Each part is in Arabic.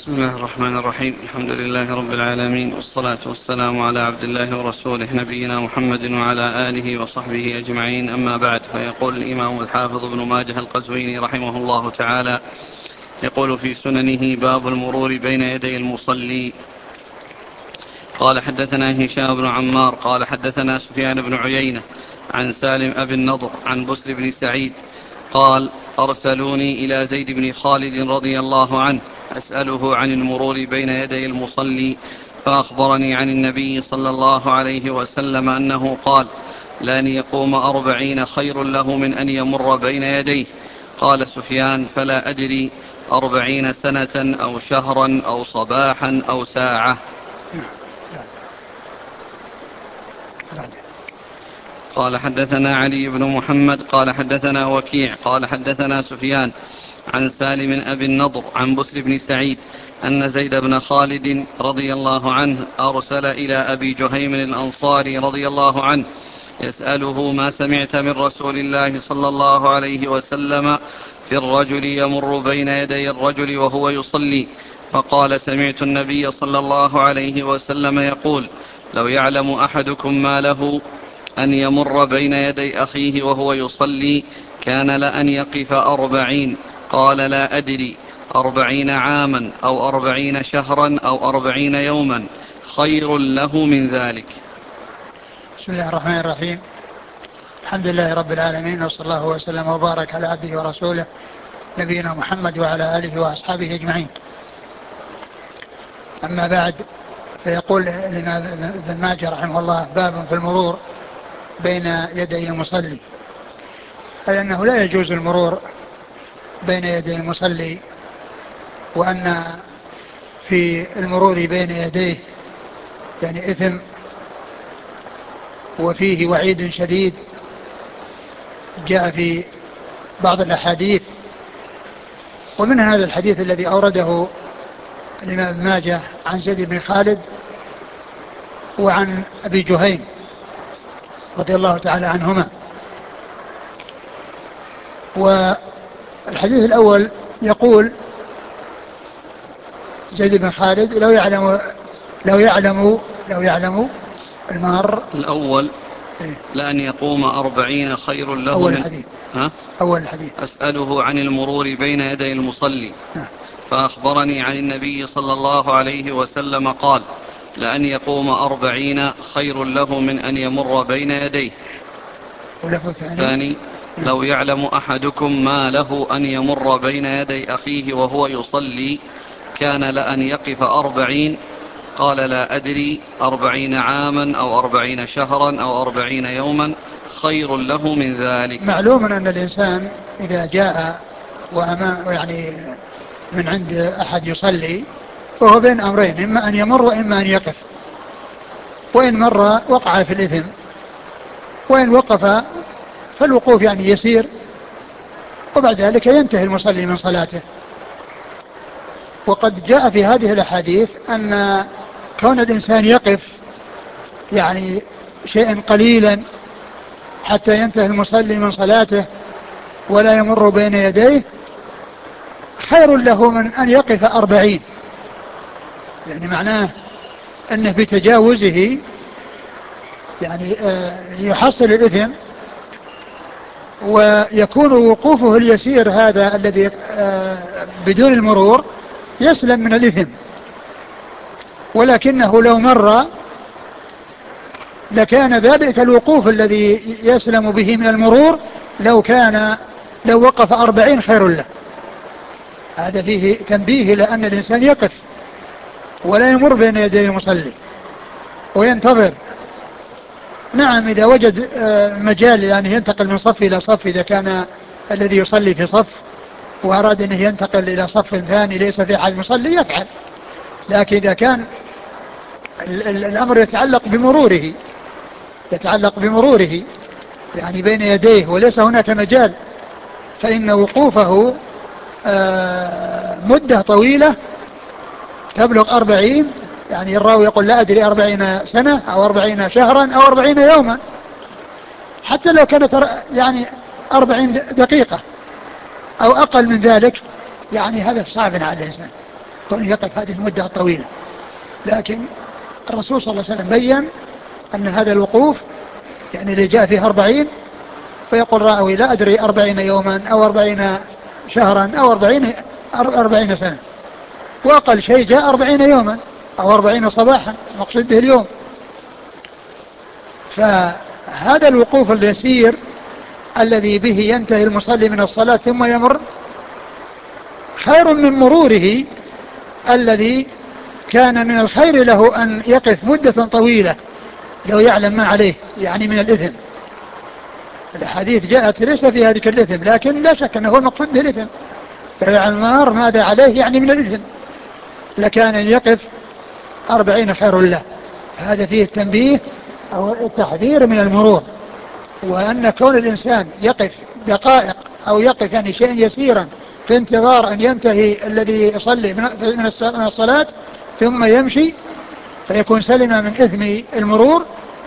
بسم الله الرحمن الرحيم. الحمد لله رب العالمين، والصلاة والسلام على عبد الله ورسوله نبينا محمد وعلى آله وصحبه أجمعين. أما بعد، فيقول الإمام الحافظ ابن ماجه القزويني رحمه الله تعالى، يقول في سننه: باب المرور بين يدي المصلي. قال حدثنا هشام بن عمار قال حدثنا سفيان بن عيينة عن سالم أبي النضر عن بسر بن سعيد قال: أرسلوني إلى زيد بن خالد رضي الله عنه أسأله عن المرور بين يدي المصلي، فأخبرني عن النبي صلى الله عليه وسلم أنه قال: لأن يقوم 40 خير له من أن يمر بين يديه. قال سفيان: فلا أدري 40 سنة أو شهرا أو صباحا أو ساعة. قال حدثنا علي بن محمد قال حدثنا وكيع قال حدثنا سفيان عن سالم أبي النضر عن بسر بن سعيد أن زيد بن خالد رضي الله عنه أرسل إلى أبي جهيم الأنصاري رضي الله عنه يسأله: ما سمعت من رسول الله صلى الله عليه وسلم في الرجل يمر بين يدي الرجل وهو يصلي؟ فقال: سمعت النبي صلى الله عليه وسلم يقول: لو يعلم أحدكم ما له أن يمر بين يدي أخيه وهو يصلي كان لأن يقف 40. قال: لا أدري 40 عاما أو 40 شهرا أو 40 يوما خير له من ذلك. بسم الله الرحمن الرحيم. الحمد لله رب العالمين، وصلى الله وسلم وبارك على عبده ورسوله نبينا محمد وعلى آله وأصحابه أجمعين. أما بعد، فيقول الإمام ابن ماجه رحمه الله: باب في المرور بين يدي المصلي، أي أنه لا يجوز المرور بين يدي المصلي، وأن في المرور بين يديه يعني إثم وفيه وعيد شديد جاء في بعض الأحاديث، ومن هذا الحديث الذي أورده الإمام ابن ماجه عن زيد بن خالد وعن أبي جهيم رضي الله تعالى عنهما. والحديث الأول يقول زيد بن خالد: لو يعلم المار الأول لأن يقوم 40 خير له أول من الحديث. أول الحديث: أسأله عن المرور بين يدي المصلي، فأخبرني عن النبي صلى الله عليه وسلم قال: لأن يقوم 40 خير له من أن يمر بين يديه. ثاني: لو يعلم أحدكم ما له أن يمر بين يدي أخيه وهو يصلي كان لأن يقف 40. قال: لا أدري 40 عاما أو 40 شهرا أو 40 يوما خير له من ذلك. معلوم أن الإنسان إذا جاء يعني من عند أحد يصلي فهو بين أمرين: إما أن يمر وإما أن يقف، وإن مر وقع في الإثم، وإن وقف فالوقوف يعني يسير، وبعد ذلك ينتهي المصلي من صلاته. وقد جاء في هذه الأحاديث أن كون الإنسان يقف يعني شيئا قليلا حتى ينتهي المصلي من صلاته ولا يمر بين يديه خير له من أن يقف 40. يعني معناه أنه بتجاوزه يعني يحصل الإثم، ويكون وقوفه اليسير هذا الذي بدون المرور يسلم من الإثم. ولكنه لو مر لكان ذلك الوقوف الذي يسلم به من المرور لو وقف 40 خير له. هذا فيه تنبيه لأن الإنسان يقف ولا يمر بين يدي المصلي وينتظر. نعم، إذا وجد مجال يعني ينتقل من صف إلى صف، إذا كان الذي يصلي في صف وأراد أنه ينتقل إلى صف ثاني ليس في أحد مصلي يفعل، لكن إذا كان الأمر يتعلق بمروره يعني بين يديه وليس هناك مجال، فإن وقوفه مدة طويلة تبلغ 40. يعني الراوي يقول: لا أدري 40 سنة أو 40 شهرا أو 40 يوما، حتى لو كانت يعني 40 دقيقة أو أقل من ذلك، يعني هذا صعب على الإنسان. كون يقف هذه المدة الطويلة. لكن الرسول صلى الله عليه وسلم بيّن أن هذا الوقوف يعني اللي جاء فيه 40، فيقول راوي لا أدري 40 يوما أو 40 شهرا أو 40 سنة، وأقل شيء جاء 40 يوما أو 40 صباحا، مقصود به اليوم. فهذا الوقوف اليسير الذي به ينتهي المصلي من الصلاة ثم يمر خير من مروره الذي كان من الخير له أن يقف مدة طويلة لو يعلم ما عليه يعني من الإثم. الأحاديث جاءت ليس في هذه الإثم، لكن لا شك أنه المقصود به الإثم. فالعمار ماذا عليه يعني من الإثم، لكان أن يقف 40 خير له. فهذا فيه التنبيه أو التحذير من المرور، وأن كون الإنسان يقف دقائق أو يقف يعني شيئا يسيرا في انتظار أن ينتهي الذي يصلي من الصلاة ثم يمشي فيكون سلم من إثم المرور،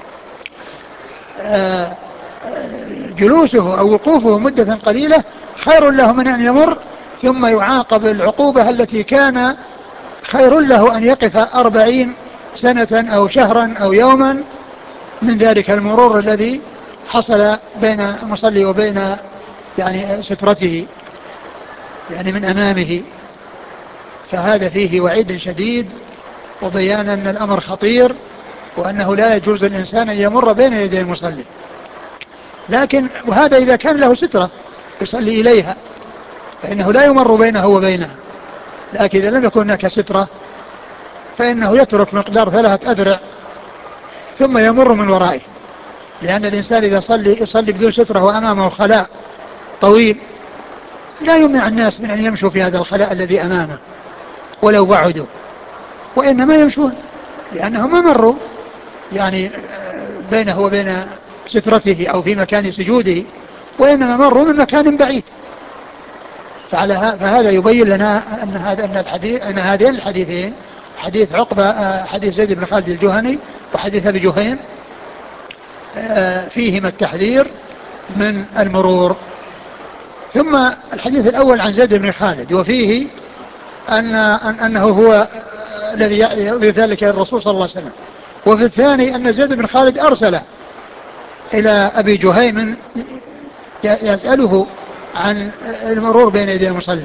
جلوسه أو وقوفه مدة قليلة خير له من أن يمر ثم يعاقب العقوبة التي كان خير له أن يقف 40 سنة أو شهرا أو يوما من ذلك المرور الذي حصل بين المصلي وبين يعني سترته يعني من أمامه. فهذا فيه وعيد شديد وبيان أن الأمر خطير، وأنه لا يجوز الإنسان أن يمر بين يدي المصلي. لكن وهذا إذا كان له سترة يصلي إليها فإنه لا يمر بينه وبينها. لكن إذا لم يكن هناك سترة فإنه يترك مقدار 3 أذرع ثم يمر من ورائه، لأن الإنسان إذا يصلي بدون سترة وأمامه خلاء طويل لا يمنع الناس من أن يمشوا في هذا الخلاء الذي أمامه ولو بعدوا، وإنما يمشون لأنهم ما مروا يعني بينه وبين سترته أو في مكان سجوده، وإنما مروا من مكان بعيد. فهذا يبين لنا أن هذين الحديثين، حديث عقبة حديث زيد بن خالد الجهني وحديث أبي جهيم، فيهما التحذير من المرور. ثم الحديث الأول عن زيد بن خالد وفيه أنه هو الذي يروي ذلك الرسول صلى الله عليه وسلم، وفي الثاني أن زيد بن خالد أرسل إلى أبي جهيم يسأله عن المرور بين يدي المصلي.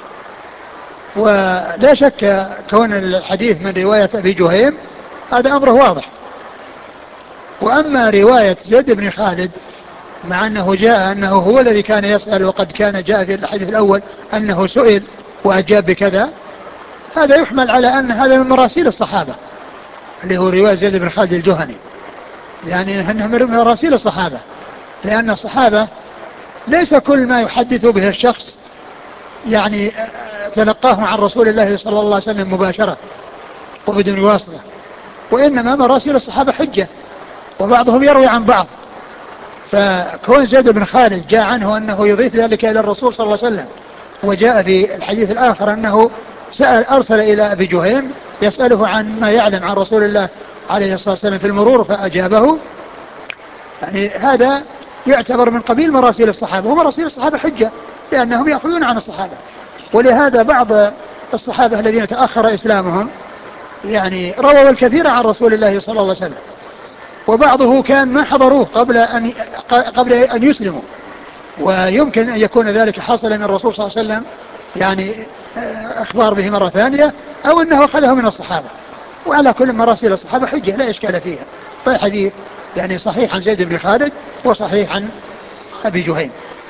ولا شك كون الحديث من رواية أبي جهيم هذا أمره واضح. وأما رواية زيد بن خالد مع أنه جاء أنه هو الذي كان يسأل، وقد كان جاء في الحديث الأول أنه سئل وأجاب بكذا، هذا يحمل على أن هذا من مراسيل الصحابة اللي هو رواية زيد بن خالد الجهني، يعني أنه من مراسيل الصحابة، لأن الصحابة ليس كل ما يحدث به الشخص يعني تلقاه عن رسول الله صلى الله عليه وسلم مباشرة وبدون واسطة، وإنما مراسيل الصحابة حجة وبعضهم يروي عن بعض. فكون زيد بن خالد جاء عنه أنه يضيف ذلك إلى الرسول صلى الله عليه وسلم، وجاء في الحديث الآخر أنه أرسل إلى أبي جهيم يسأله عن ما يعلم عن رسول الله عليه الصلاة والسلام في المرور فأجابه، يعني هذا يعتبر من قبيل مراسيل الصحابة، ومراسيل الصحابة حجة لأنهم يأخذون عن الصحابة. ولهذا بعض الصحابة الذين تأخر إسلامهم يعني رووا الكثير عن رسول الله صلى الله عليه وسلم، وبعضه كان ما حضروه قبل أن يسلموا، ويمكن أن يكون ذلك حصل من الرسول صلى الله عليه وسلم يعني أخبار به مرة ثانية، أو أنه أخذه من الصحابة. وعلى كل مراسيل الصحابة حجة لا إشكال فيها. فالحديث يعني صحيح عن زيد بن خالد وصحيح عن أبي جهيم.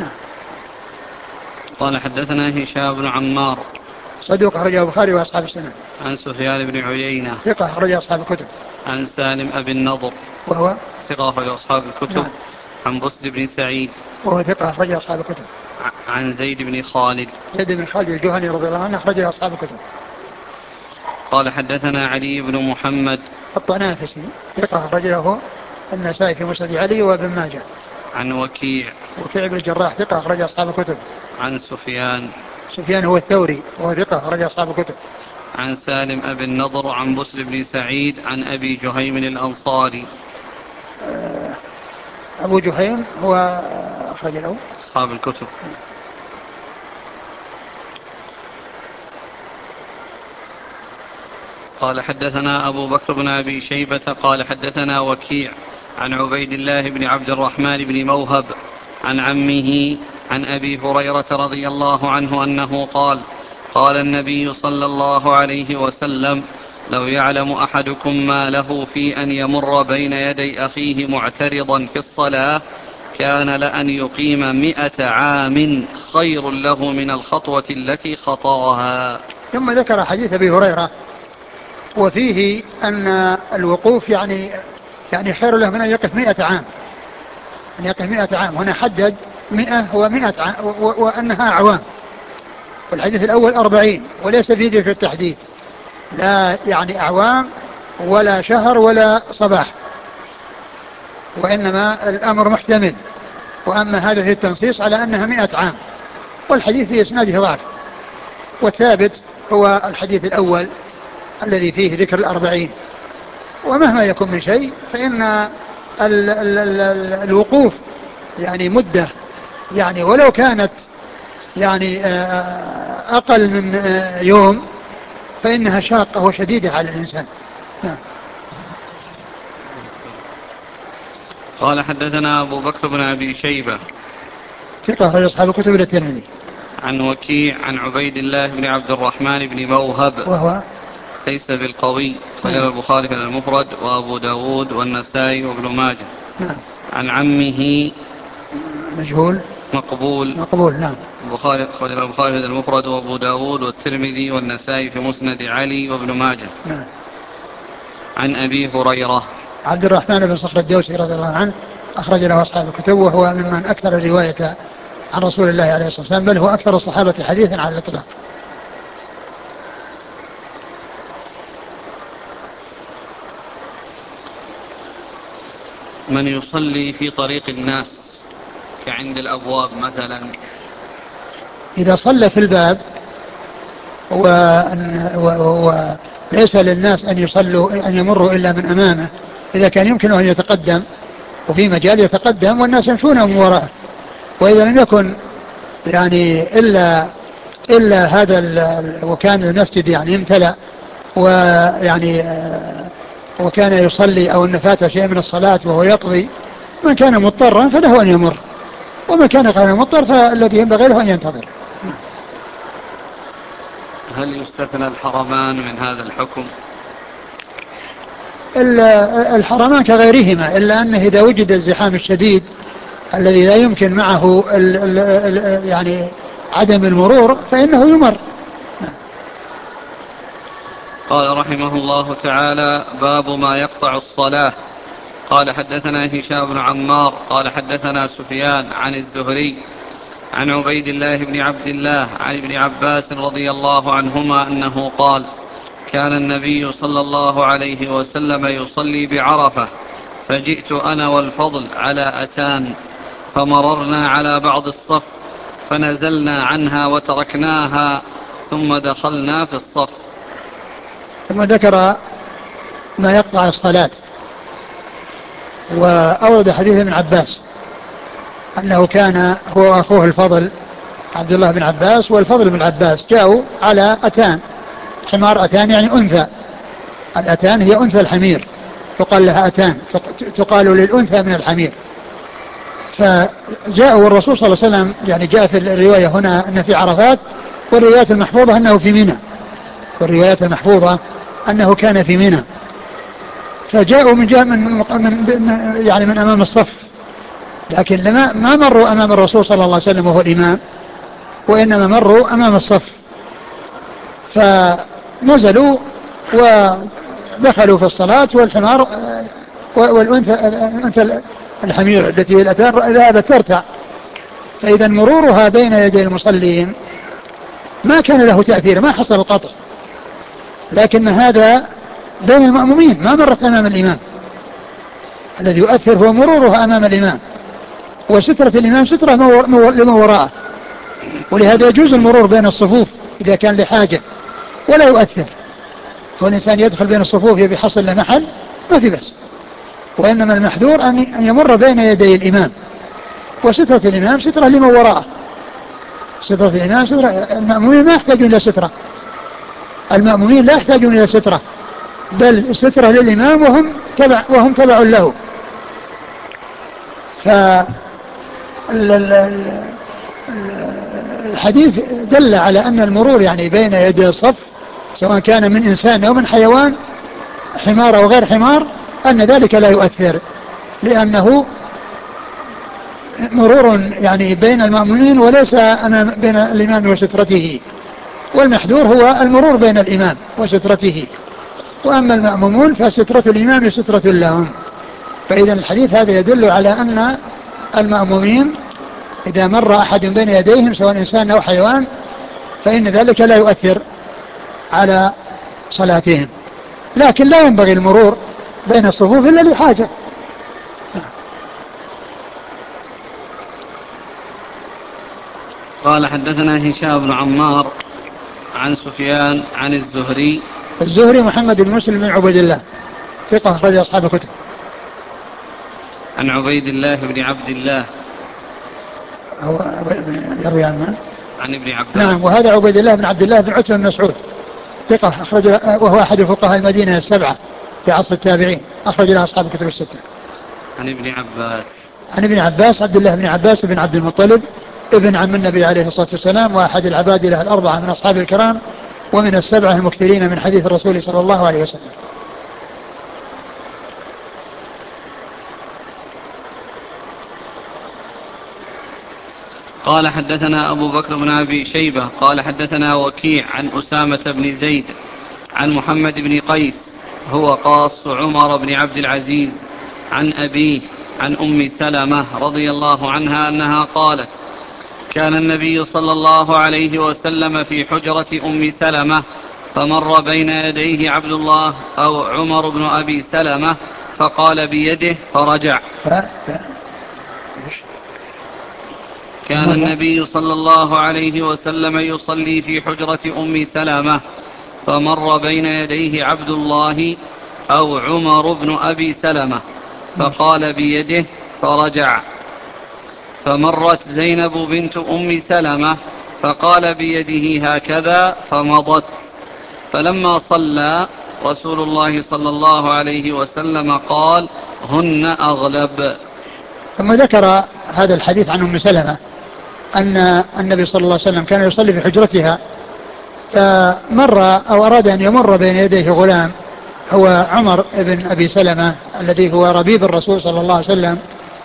قال حدثنا هشام بن عمار صدوق أخرجه البخاري وأصحاب السنن. عن سفيان بن عيينة ثقة أخرج أصحاب الكتب. عن سالم أبي النضر وهو ثقة أخرج أصحاب الكتب. نعم. عن بسر بن سعيد وهو ثقة أخرج أصحاب الكتب. عن زيد بن خالد زيد بن خالد الجهني رضي الله عنه أخرجه أصحاب الكتب. قال حدثنا علي بن محمد الطنافسي ثقة أخرج له النسائي في مسند علي وابن ماجه. عن وكيع بن الجراح ثقة أخرج أصحاب الكتب. عن سفيان هو الثوري وهو ثقة أخرج أصحاب الكتب. عن سالم أبي النضر عن بسر بن سعيد عن أبي جهيم الأنصاري. أبو جهيم هو أخرج له أصحاب الكتب. قال حدثنا أبو بكر بن أبي شيبة قال حدثنا وكيع عن عبيد الله بن عبد الرحمن بن موهب عن عمه عن أبي هريرة رضي الله عنه أنه قال قال النبي صلى الله عليه وسلم لو يعلم أحدكم ما له في أن يمر بين يدي أخيه معترضا في الصلاة كان لأن يقيم 100 عام خير له من الخطوة التي خطاها. ثم ذكر حديث أبي هريرة وفيه أن الوقوف يعني خير له من أن يقف 100 عام، أن يقف 100 عام. هنا حدد 100 و100 عام وأنها أعوام، والحديث الأول 40 وليس فيه ذكر التحديد، لا يعني أعوام ولا شهر ولا صباح، وإنما الأمر محتمل. وأما هذا في التنصيص على أنها 100 عام، والحديث في إسناده ضعف، والثابت هو الحديث الأول الذي فيه ذكر 40. ومهما يكون من شيء فإن الوقوف يعني مدة يعني ولو كانت يعني أقل من يوم فإنها شاقة وشديدة على الإنسان. نعم. قال حدثنا أبو بكر بن أبي شيبة ثقة أخرج أصحاب الكتب إلى الترمذي. عن وكيع عن عبيد الله بن عبد الرحمن بن موهب وهو ليس بالقوي خرج البخاري في المفرد وأبو داود والنسائي وابن ماجه. نعم. عن عمه مجهول مقبول. نعم. خرج البخاري في المفرد وأبو داود والترمذي والنسائي في مسند علي وابن ماجه. نعم. عن أبي هريرة عبد الرحمن بن صخر الدوسي رضي الله عنه أخرج له أصحاب الكتب، وهو ممن أكثر الرواية عن رسول الله عليه الصلاة والسلام، بل هو أكثر الصحابة حديثا على الإطلاق. من يصلي في طريق الناس كعند الأبواب مثلا، إذا صلى في الباب وليس للناس أن يصلوا أن يمروا إلا من أمامه، إذا كان يمكنه أن يتقدم وفي مجال يتقدم والناس يمشون من وراءه، وإذا لم يكن يعني إلا هذا وكان المسجد يعني امتلأ ويعني وكان يصلي أو أن فات شيء من الصلاة وهو يقضي، من كان مضطرا فله أن يمر، ومن كان غير مضطر فالذي ينبغي له أن ينتظر. هل يستثنى الحرمان من هذا الحكم؟ الحرمان كغيرهما، إلا أنه إذا وجد الزحام الشديد الذي لا يمكن معه يعني عدم المرور فإنه يمر. قال رحمه الله تعالى باب ما يقطع الصلاة. قال حدثنا هشام بن عمار قال حدثنا سفيان عن الزهري عن عبيد الله بن عبد الله عن ابن عباس رضي الله عنهما أنه قال كان النبي صلى الله عليه وسلم يصلي بعرفة فجئت أنا والفضل على أتان فمررنا على بعض الصف فنزلنا عنها وتركناها ثم دخلنا في الصف. ثم ذكر ما يقطع الصلاة، وأورد حديث ابن عباس أنه كان هو وأخوه الفضل عبد الله بن عباس والفضل بن عباس جاءوا على أتان، حمار أتان يعني أنثى، الأتان هي أنثى الحمير يقال لها أتان، تقال للأنثى من الحمير. فجاءوا الرسول صلى الله عليه وسلم، يعني جاء في الرواية هنا أنه في عرفات، والروايات المحفوظة أنه في منى، والروايات المحفوظة أنه كان في منى. فجاءوا من أمام الصف، لكن ما مروا أمام الرسول صلى الله عليه وسلم وهو الإمام، وإنما مروا أمام الصف، فنزلوا ودخلوا في الصلاة، والحمار والأنثى الحمير التي ذهبت ترتع، فإذا مرورها بين يدي المصلين ما كان له تأثير، ما حصل القطع، لكن هذا بين المأمومين ما مرت أمام الإمام. الذي يؤثر هو مرورها أمام الإمام، وسترة الإمام سترة لما وراءه، ولهذا يجوز المرور بين الصفوف إذا كان لحاجة ولا يؤثر، والإنسان يدخل بين الصفوف يبي يحصل له محل ما في بس، وإنما المحذور أن يمر بين يدي الإمام، وسترة الإمام سترة لما وراءه، سترة الإمام سترة. المأمومين ما يحتاجون إلى سترة، المأمومين لا يحتاجون إلى سترة، بل السترة للإمام وهم تبع له. فالحديث دل على أن المرور يعني بين يدي الصف سواء كان من إنسان أو من حيوان، حمار أو غير حمار، أن ذلك لا يؤثر، لأنه مرور يعني بين المأمومين وليس بين الإمام وسترته، والمحذور هو المرور بين الإمام وسترته، وأما المأمومون فسترة الإمام سترة لهم. فإذا الحديث هذا يدل على أن المأمومين إذا مر أحد بين يديهم سواء إنسان أو حيوان فإن ذلك لا يؤثر على صلاتهم، لكن لا ينبغي المرور بين الصفوف إلا لحاجة. قال حدثنا هشام بن عمار عن سفيان عن الزهري. الزهري محمد بن مسلم بن عبيد الله ثقة أخرج أصحاب الكتب. عن عبيد الله بن عبد الله. هو يروي عن من؟ عن ابن عباس. نعم، وهذا عبيد الله بن عبد الله بن عتبة بن مسعود ثقة أخرج، وهو أحد فقهاء المدينة السبعة في عصر التابعين، أخرج له أصحاب الكتب الستة. عن ابن عباس. عن ابن عباس عبد الله بن عباس بن عبد المطلب ابن عم النبي عليه الصلاة والسلام، وأحد العباد له الأربعة من أصحاب الكرام، ومن السبعة المكثرين من حديث الرسول صلى الله عليه وسلم. قال حدثنا أبو بكر بن أبي شيبة قال حدثنا وكيع عن أسامة بن زيد عن محمد بن قيس هو قاص عمر بن عبد العزيز عن أبيه عن أم سلمة رضي الله عنها أنها قالت: كان النبي صلى الله عليه وسلم في حجرة أم سلمة فمر بين يديه عبد الله أو عمر بن أبي سلمة فقال بيده فرجع. كان النبي صلى الله عليه وسلم يصلي في حجرة أم سلمة فمر بين يديه عبد الله أو عمر بن أبي سلمة فقال بيده فرجع. فمرت زينب بنت أم سلمة فقال بيده هكذا فمضت. فلما صلى رسول الله صلى الله عليه وسلم قال: هن أغلب. ثم ذكر هذا الحديث عن أم سلمة أن النبي صلى الله عليه وسلم كان يصلي في حجرتها، فمر أو أراد أن يمر بين يديه غلام هو عمر بن أبي سلمة الذي هو ربيب الرسول صلى الله عليه وسلم،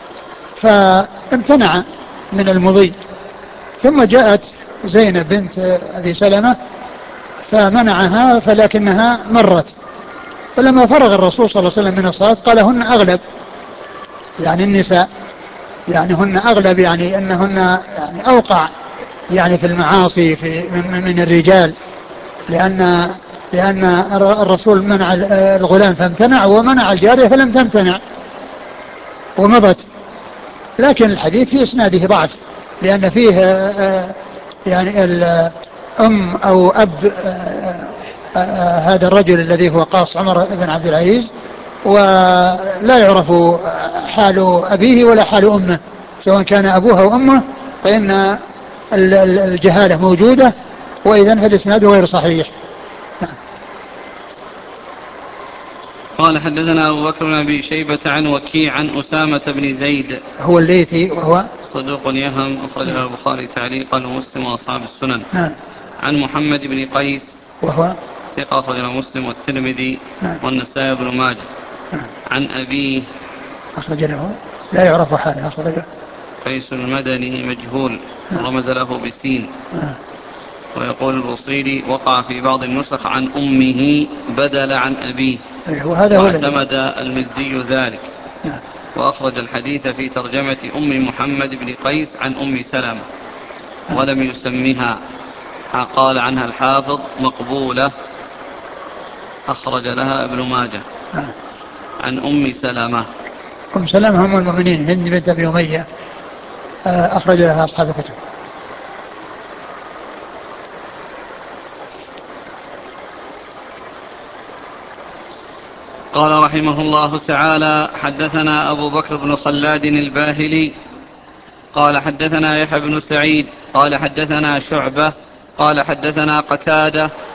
فامتنع من المضي. ثم جاءت زينب بنت أبي سلمة فمنعها، فلكنها مرت. فلما فرغ الرسول صلى الله عليه وسلم من الصلاة قال: هن أغلب، يعني النساء، يعني هن أغلب، يعني أنهن يعني أوقع يعني في المعاصي من الرجال، لأن الرسول منع الغلام فامتنع، ومنع الجارية فلم تمتنع ومضت. لكن الحديث في إسناده ضعف، لأن فيه يعني الأم أو أب هذا الرجل الذي هو قاص عمر بن عبد العزيز، ولا يعرف حال أبيه ولا حال أمه، سواء كان أبوها أو أمه فإن الجهالة موجودة، وإذن فالإسناد غير صحيح. قال حدثنا أبو بكر بن أبي شيبة عن وكيع عن أسامة بن زيد هو الليثي وهو صدوق يهم أخرجه البخاري تعليقا ومسلم وأصحاب السنن. عن محمد بن قيس وهو ثقة أخرجه مسلم والترمذي والنسائي بن ماجه. عن أبيه أخرج له لا يعرف حاله، أخرجه قيس المدني مجهول رمز له بسين. ويقول البصيري: وقع في بعض النسخ عن أمه بدل عن أبيه، واعتمد المزي ذلك. وأخرج الحديث في ترجمة أم محمد بن قيس عن أم سلمة ولم يسمها، قال عنها الحافظ مقبولة، أخرج لها ابن ماجه. عن أم سلمة. أم سلمة هم المؤمنين هند بنت أبي أمية، أخرج لها أصحاب الكتب. قال رحمه الله تعالى: حدثنا أبو بكر بن خلاد الباهلي قال حدثنا يحيى بن سعيد قال حدثنا شعبة قال حدثنا قتادة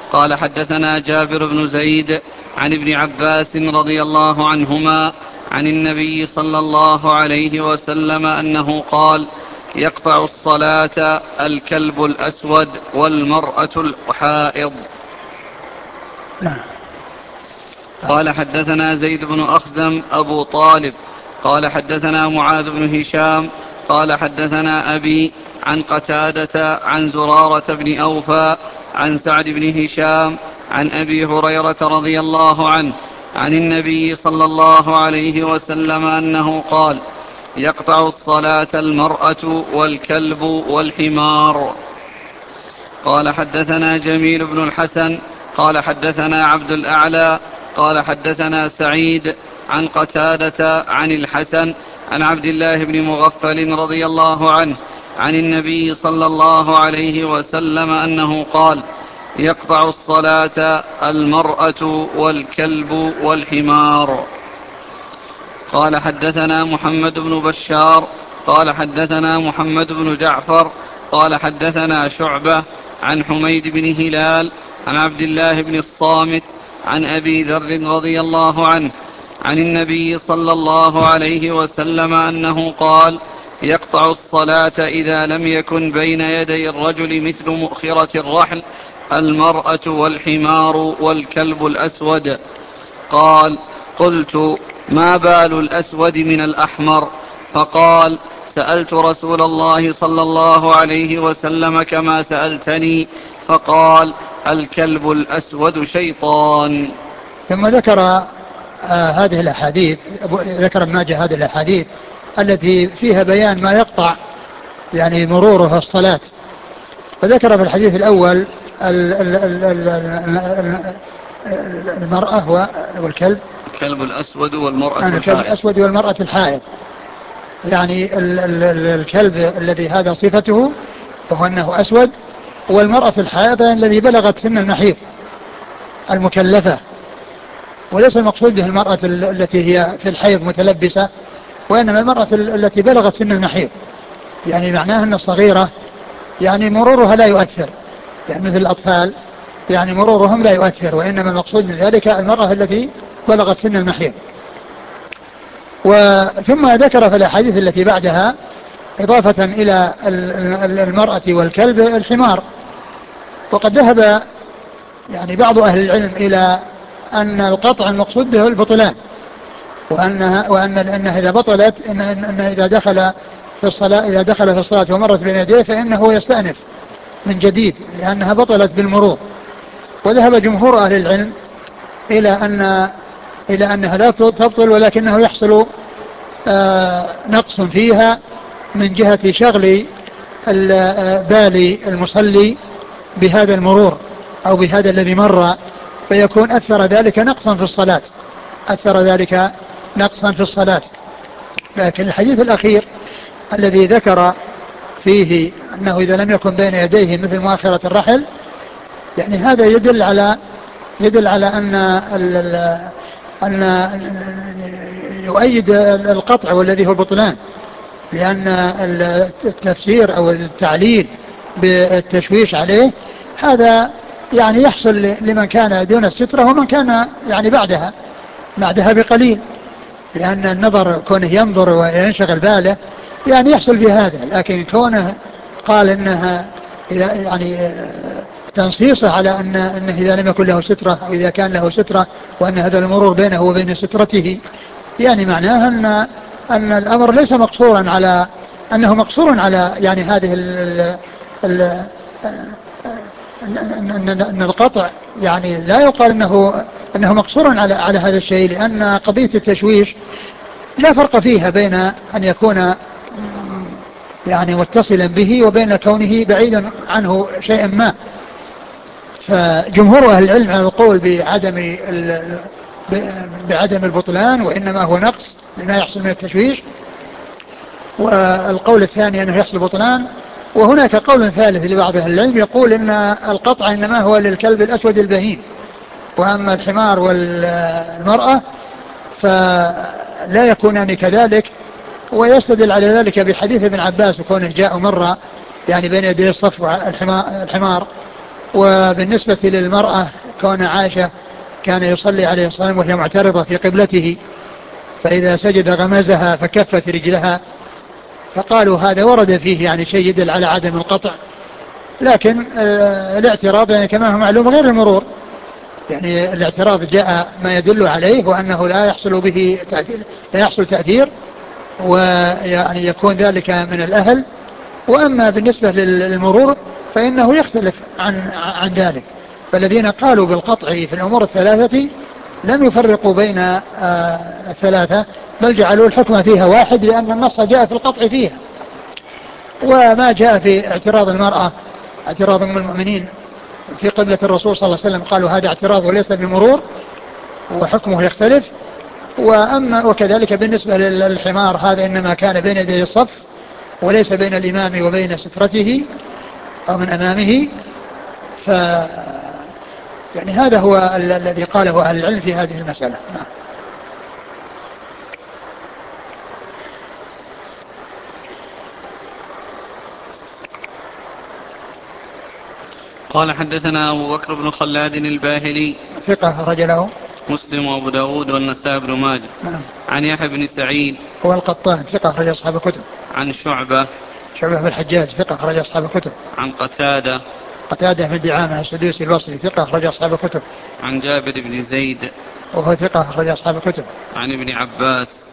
قال حدثنا جابر بن زيد عن ابن عباس رضي الله عنهما عن النبي صلى الله عليه وسلم أنه قال: يقطع الصلاة الكلب الأسود والمرأة الحائض. نعم. قال حدثنا زيد بن أخزم أبو طالب قال حدثنا معاذ بن هشام قال حدثنا أبي عن قتادة عن زرارة بن أوفى عن سعد بن هشام عن أبي هريرة رضي الله عنه عن النبي صلى الله عليه وسلم أنه قال: يقطع الصلاة المرأة والكلب والحمار. قال حدثنا جميل بن الحسن قال حدثنا عبد الأعلى قال حدثنا سعيد عن قتادة عن الحسن عن عبد الله بن مغفل رضي الله عنه عن النبي صلى الله عليه وسلم أنه قال: يقطع الصلاة المرأة والكلب والحمار. قال حدثنا محمد بن بشار قال حدثنا محمد بن جعفر قال حدثنا شعبة عن حميد بن هلال عن عبد الله بن الصامت عن أبي ذر رضي الله عنه عن النبي صلى الله عليه وسلم أنه قال: يقطع الصلاة إذا لم يكن بين يدي الرجل مثل مؤخرة الرحل المرأة والحمار والكلب الأسود. قال: قلت: ما بال الأسود من الأحمر؟ فقال: سألت رسول الله صلى الله عليه وسلم كما سألتني، فقال: الكلب الأسود شيطان. ثم ذكر هذه الأحاديث، ذكر ابن ماجه هذه الأحاديث التي فيها بيان ما يقطع يعني مروره الصلاة. فذكر في الحديث الأول المرأة والكلب، الكلب الأسود والمرأة يعني الكلب الحائض. الأسود والمرأة الحائض، يعني الكلب الذي هذا صفته وهو أنه أسود، والمرأة الحائض الذي بلغت سن المحيض المكلفة، وليس المقصود به المرأة التي هي في الحيض متلبسة، وإنما المرأة التي بلغت سن المحيض، يعني معناها أن الصغيرة يعني مرورها لا يؤثر، يعني مثل الأطفال يعني مرورهم لا يؤثر، وإنما المقصود من ذلك المرأة التي بلغت سن المحيض. ثم ذكر في الأحاديث التي بعدها إضافة إلى المرأة والكلب الحمار. وقد ذهب يعني بعض أهل العلم إلى أن القطع المقصود به البطلان، وأنها إذا بطلت إن إذا دخل في الصلاة ومرت بين يديه فإنه يستأنف من جديد لأنها بطلت بالمرور. وذهب جمهور أهل العلم إلى أنها لا تبطل، ولكنه يحصل نقص فيها من جهة شغل بال المصلي بهذا المرور أو بهذا الذي مر، فيكون أثر ذلك نقصا في الصلاة. لكن الحديث الأخير الذي ذكر فيه أنه إذا لم يكن بين يديه مثل مؤخرة الرحل، يعني هذا يدل على أن يؤيد القطع والذي هو البطلان، لأن التفسير أو التعليل بالتشويش عليه هذا يعني يحصل لمن كان دون السترة ومن كان يعني بعدها بقليل، لأن النظر كونه ينظر وينشغل باله يعني يحصل في هذا. لكن كونه قال إنها يعني تنصيصه على أنه إذا لم يكن له سترة أو إذا كان له سترة وأن هذا المرور بينه وبين سترته، يعني معناها أن الأمر ليس مقصورا على أنه مقصور على يعني هذه أن القطع يعني لا يقال أنه مقصور على هذا الشيء، لأن قضية التشويش لا فرق فيها بين أن يكون يعني متصلا به وبين كونه بعيدا عنه شيئا ما. فجمهور أهل العلم على القول بعدم البطلان، وإنما هو نقص لما يحصل من التشويش، والقول الثاني أنه يحصل بطلان. وهناك قول ثالث لبعض أهل العلم يقول إن القطع إنما هو للكلب الأسود البهيم، وأما الحمار والمرأة فلا يكونان كذلك. ويستدل على ذلك بحديث ابن عباس وكونه جاء مرة يعني بين يدي الصف الحمار وبالنسبة للمرأة كون عائشة كان يصلي عليه الصلاة والسلام وهي معترضة في قبلته، فإذا سجد غمزها فكفت رجلها، فقالوا هذا ورد فيه يعني شيء يدل على عدم القطع، لكن الاعتراض يعني كما هو معلوم غير المرور، يعني الاعتراض جاء ما يدل عليه وأنه لا يحصل به تأثير، لا يحصل تأثير، ويعني يكون ذلك من الأهل. وأما بالنسبة للمرور فإنه يختلف عن ذلك، فالذين قالوا بالقطع في الأمور الثلاثة لم يفرقوا بين الثلاثة، بل جعلوا الحكم فيها واحد لأن النص جاء في القطع فيها. وما جاء في اعتراض المرأة اعتراض من المؤمنين في قبلة الرسول صلى الله عليه وسلم قالوا هذا اعتراض وليس بمرور وحكمه يختلف. وكذلك بالنسبة للحمار هذا إنما كان بين يدي الصف وليس بين الإمام وبين سترته أو من أمامه. ف يعني هذا هو الذي قاله أهل العلم في هذه المسألة. قال حدثنا أبو بكر بن خلاد الباهلي ثقة رجله مسلم وأبو داود والنسائي بن ماجه. عن يحيى بن سعيد هو القطان ثقة أخرج أصحاب الكتب. عن شعبة بن الحجاج ثقة أخرج أصحاب الكتب. عن قتادة بن دعامة السدوسي البصري ثقة أخرج أصحاب الكتب. عن جابر بن زيد وهو ثقة أخرج أصحاب الكتب. عن ابن عباس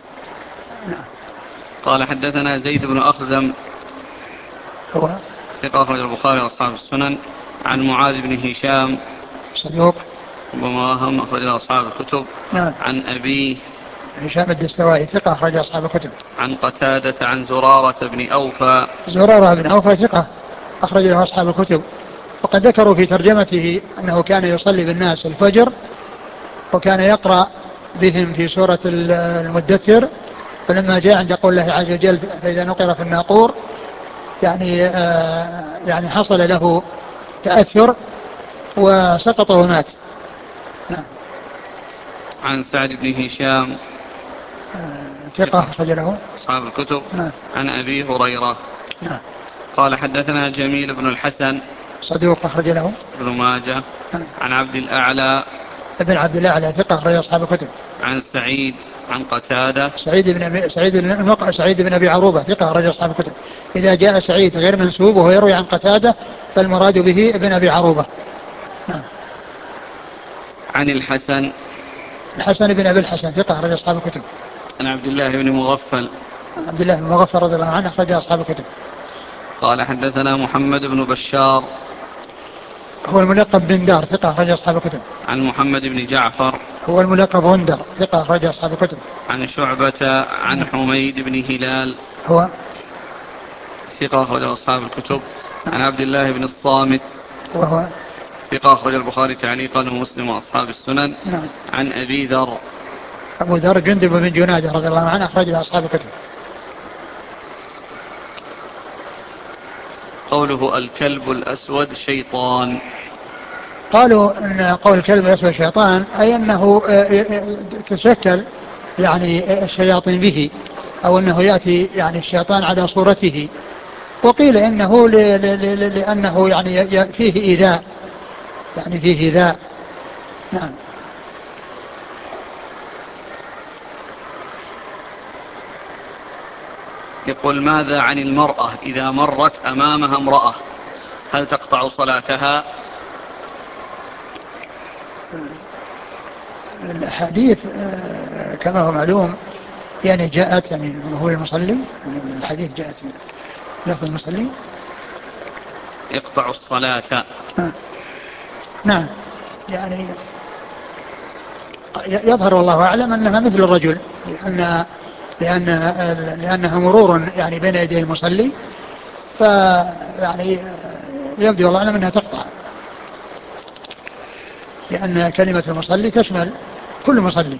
قال حدثنا زيد بن أخزم هو ثقة أخرج البخاري وأصحاب السنن. عن معاذ بن هشام صدوق ربما هم أخرج أصحاب الكتب. عن أبيه هشام الدستوائي ثقة أخرج أصحاب الكتب. عن قتادة عن زرارة بن أوفى ثقة أخرج له أصحاب الكتب. وقد ذكروا في ترجمته أنه كان يصلي بالناس الفجر وكان يقرأ بهم في سورة المدثر، فلما جاء عند قول الله عز وجل فإذا نقر في الناقور يعني حصل له تأثر وسقط ومات. عن سعد بن هشام ثقة أخرج له أصحاب الكتب. عن أبي هريرة قال حدثنا جميل بن الحسن صدوق أخرج له ابن ماجه. عن عبد الأعلى ابن عبد الأعلى ثقة أخرج أصحاب الكتب. عن سعيد عن قتادة سعيد بن أبي عروبة ثقة أخرج أصحاب الكتب. إذا جاء سعيد غير منسوب وهو يروي عن قتادة فالمراد به ابن أبي عروبة. عن الحسن بن أبي الحسن ثقة أخرج أصحاب الكتب. عن عبد الله بن مغفل رضي الله عنه أخرج أصحاب الكتب. قال حدثنا محمد بن بشار هو الملقب بن دار ثقة أخرج أصحاب الكتب. عن محمد بن جعفر هو الملقب هندر ثقة أخرج أصحاب الكتب. عن شعبة عن حميد بن هلال هو ثقة أخرج أصحاب الكتب. عن عبد الله بن الصامت وهو ثقة أخرج البخاري تعليقا ومسلم وأصحاب السنن. عن أبي ذر أبو ذر جندب بن جنادة رضي الله عنه أخرج أصحاب الكتب. قوله الكلب الأسود شيطان، قالوا أن قول الكلب الأسود شيطان أي أنه تشكل يعني الشياطين به، أو أنه يأتي يعني الشيطان على صورته. وقيل إنه لأنه يعني فيه إيذاء، يعني فيه إيذاء. نعم. يقول ماذا عن المرأة إذا مرت أمامها امرأة هل تقطع صلاتها؟ الحديث كما هو معلوم يعني جاءت يعني وهو المصلي، الحديث جاءت لفظ المصلي يقطع الصلاة. نعم. يعني يظهر والله أعلم أنها مثل الرجل، لأنها مرور يعني بين يدي المصلي، فيعني يبدو والله أعلم أنها تقطع، لأن كلمة المصلي تشمل كل مصلي.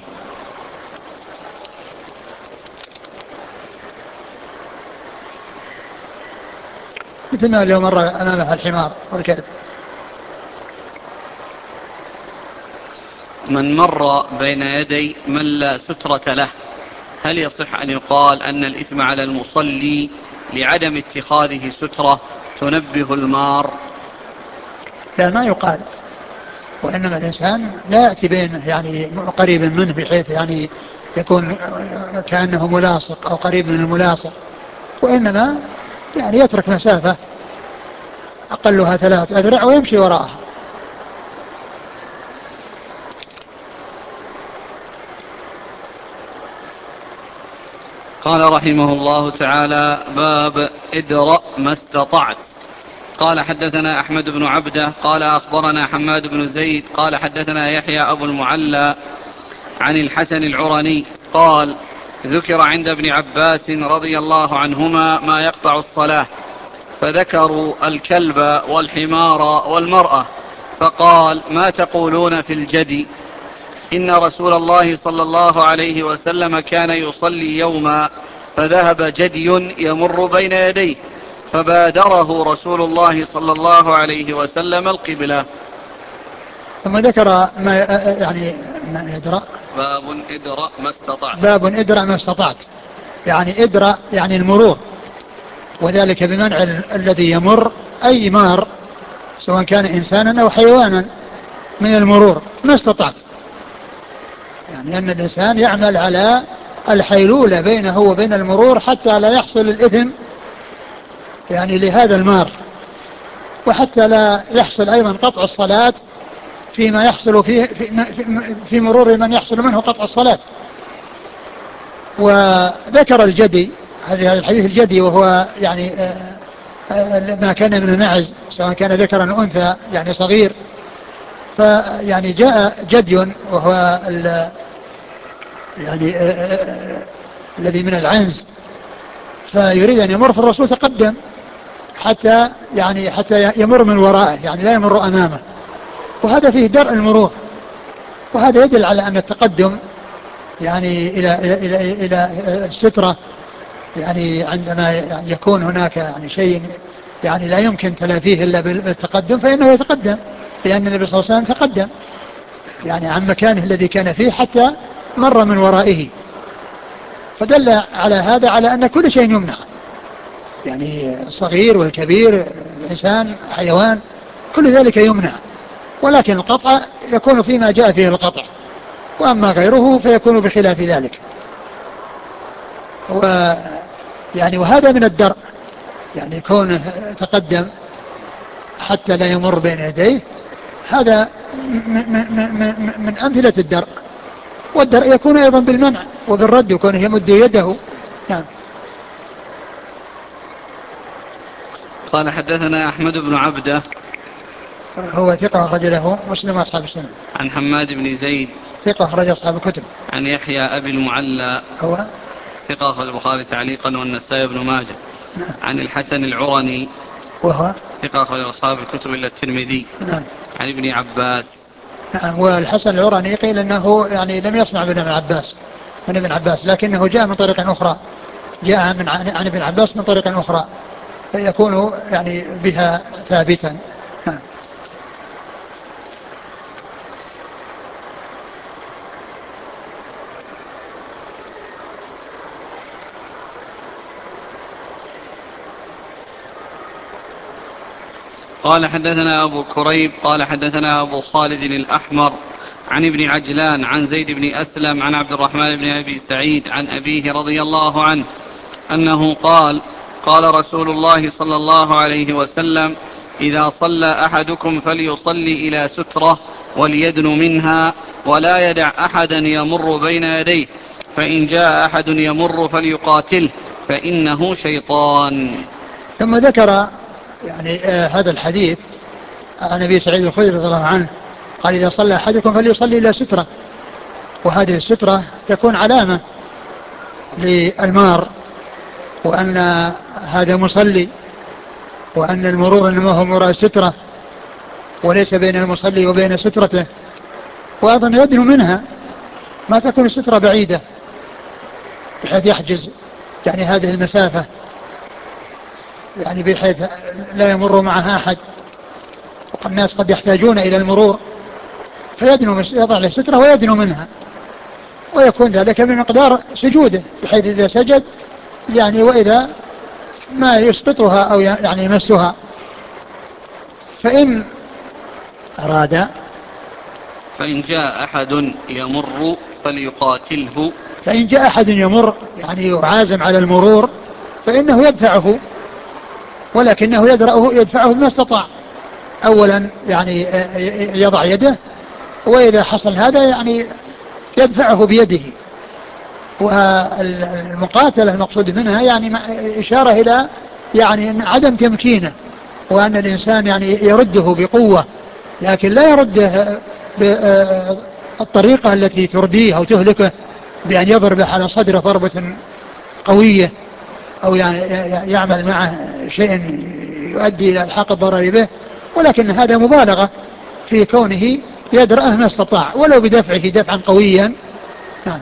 مثل ما لو مر أمامها الحمار والكلب. من مر بين يدي من لا سترة له هل يصح أن يقال أن الإثم على المصلي لعدم اتخاذه سترة تنبه المار؟ لا ما يقال. وإنما الإنسان لا يأتي بين يعني قريب منه بحيث يعني يكون كأنه ملاصق أو قريب من الملاصق، وإنما يعني يترك مسافة أقلها 3 أذرع ويمشي وراءها. قال رحمه الله تعالى: باب ادرأ ما استطعت. قال حدثنا أحمد بن عبده قال أخبرنا حماد بن زيد قال حدثنا يحيى أبو المعلى عن الحسن العرني قال: ذكر عند ابن عباس رضي الله عنهما ما يقطع الصلاة، فذكروا الكلب والحمار والمرأة، فقال: ما تقولون في الجدي؟ إن رسول الله صلى الله عليه وسلم كان يصلي يوما فذهب جدي يمر بين يديه فبادره رسول الله صلى الله عليه وسلم القبلة. ثم ذكر ما يعني ما يدرأ. باب ادرأ ما استطعت. باب ادرأ ما استطعت، يعني ادرأ يعني المرور، وذلك بمنع الذي يمر أي مار سواء كان إنسانا أو حيوانا من المرور ما استطعت. يعني أن الإنسان يعمل على الحيلولة بينه وبين المرور حتى لا يحصل الإثم يعني لهذا المار، وحتى لا يحصل أيضا قطع الصلاة فيما يحصل في مرور من يحصل منه قطع الصلاة. وذكر الجدي، هذا الحديث الجدي وهو يعني ما كان من المعز سواء كان ذكرا أو أنثى يعني صغير، فيعني جاء جدي وهو يعني الذي من العنز، فيريد أن يمر، فالرسول تقدم حتى يمر من ورائه، يعني لا يمر أمامه، وهذا فيه درء المرور. وهذا يدل على أن التقدم يعني إلى السترة، يعني عندما يكون هناك يعني شيء يعني لا يمكن تلافيه إلا بالتقدم فإنه يتقدم، لأن النبي صلى الله عليه وسلم تقدم يعني عن مكانه الذي كان فيه حتى مر من ورائه، فدل على هذا على أن كل شيء يمنع، يعني الصغير والكبير، الإنسان، حيوان، كل ذلك يمنع، ولكن القطع يكون فيما جاء فيه القطع، وأما غيره فيكون بخلاف ذلك. وهذا من الدرء، يعني كونه تقدم حتى لا يمر بين يديه، هذا من أمثلة الدرء. والدرء يكون أيضا بالمنع وبالرد، يكون يمد يده. نعم. قال حدثنا أحمد بن عبده هو ثقة أخرج له مسلم وأصحاب السنة. عن حماد بن زيد ثقة أخرج أصحاب الكتب. عن يحيى أبي المعلى هو ثقة أخرج البخاري تعليقا والنسائي بن ماجه. نعم. عن الحسن العرني وهو ثقة أخرج أصحاب الكتب إلا الترمذي. نعم. عن ابن عباس. نعم. والحسن العرني قيل أنه يعني لم يسمع من ابن عباس، لكنه جاء من طريق أخرى، جاء عن ابن عباس من طريق أخرى، فيكون يعني بها ثابتا. نعم. قال حدثنا أبو كريب قال حدثنا أبو خالد الأحمر عن ابن عجلان عن زيد بن أسلم عن عبد الرحمن بن أبي سعيد عن أبيه رضي الله عنه أنه قال: قال رسول الله صلى الله عليه وسلم: إذا صلى أحدكم فليصلي إلى سترة وليدن منها ولا يدع أحدا يمر بين يديه، فإن جاء أحد يمر فليقاتله فإنه شيطان. ثم ذكر يعني هذا الحديث عن أبي سعيد الخدري رضي الله عنه قال: إذا صلى أحدكم فليصلي إلى سترة، وهذه السترة تكون علامة للمار، وأن هذا مصلي، وأن المرور إنما هو وراء السترة وليس بين المصلي وبين سترته، وأيضا يدنو منها، ما تكون السترة بعيدة بحيث يحجز يعني هذه المسافة، يعني بحيث لا يمر معها أحد، والناس قد يحتاجون إلى المرور، يضع له سترة ويدنو منها، ويكون ذلك بمقدار سجوده، بحيث إذا سجد يعني وإذا ما يسقطها أو يعني يمسها، فإن أراد. فإن جاء أحد يمر فليقاتله. فإن جاء أحد يمر يعني يعازم على المرور فإنه يدفعه، ولكنه يدفعه بما استطاع. أولا يعني يضع يده، وإذا حصل هذا يعني يدفعه بيده. والمقاتلة المقصود منها يعني إشارة إلى يعني عدم تمكينه، وأن الإنسان يعني يرده بقوة، لكن لا يرده بالطريقة التي ترديه أو تهلكه بأن يضرب على صدره ضربة قوية، أو يعني يعمل معه شيء يؤدي إلى الحاق الضرر به، ولكن هذا مبالغة في كونه يدرأه ما استطاع ولو بدفعه دفعا قويا. نعم.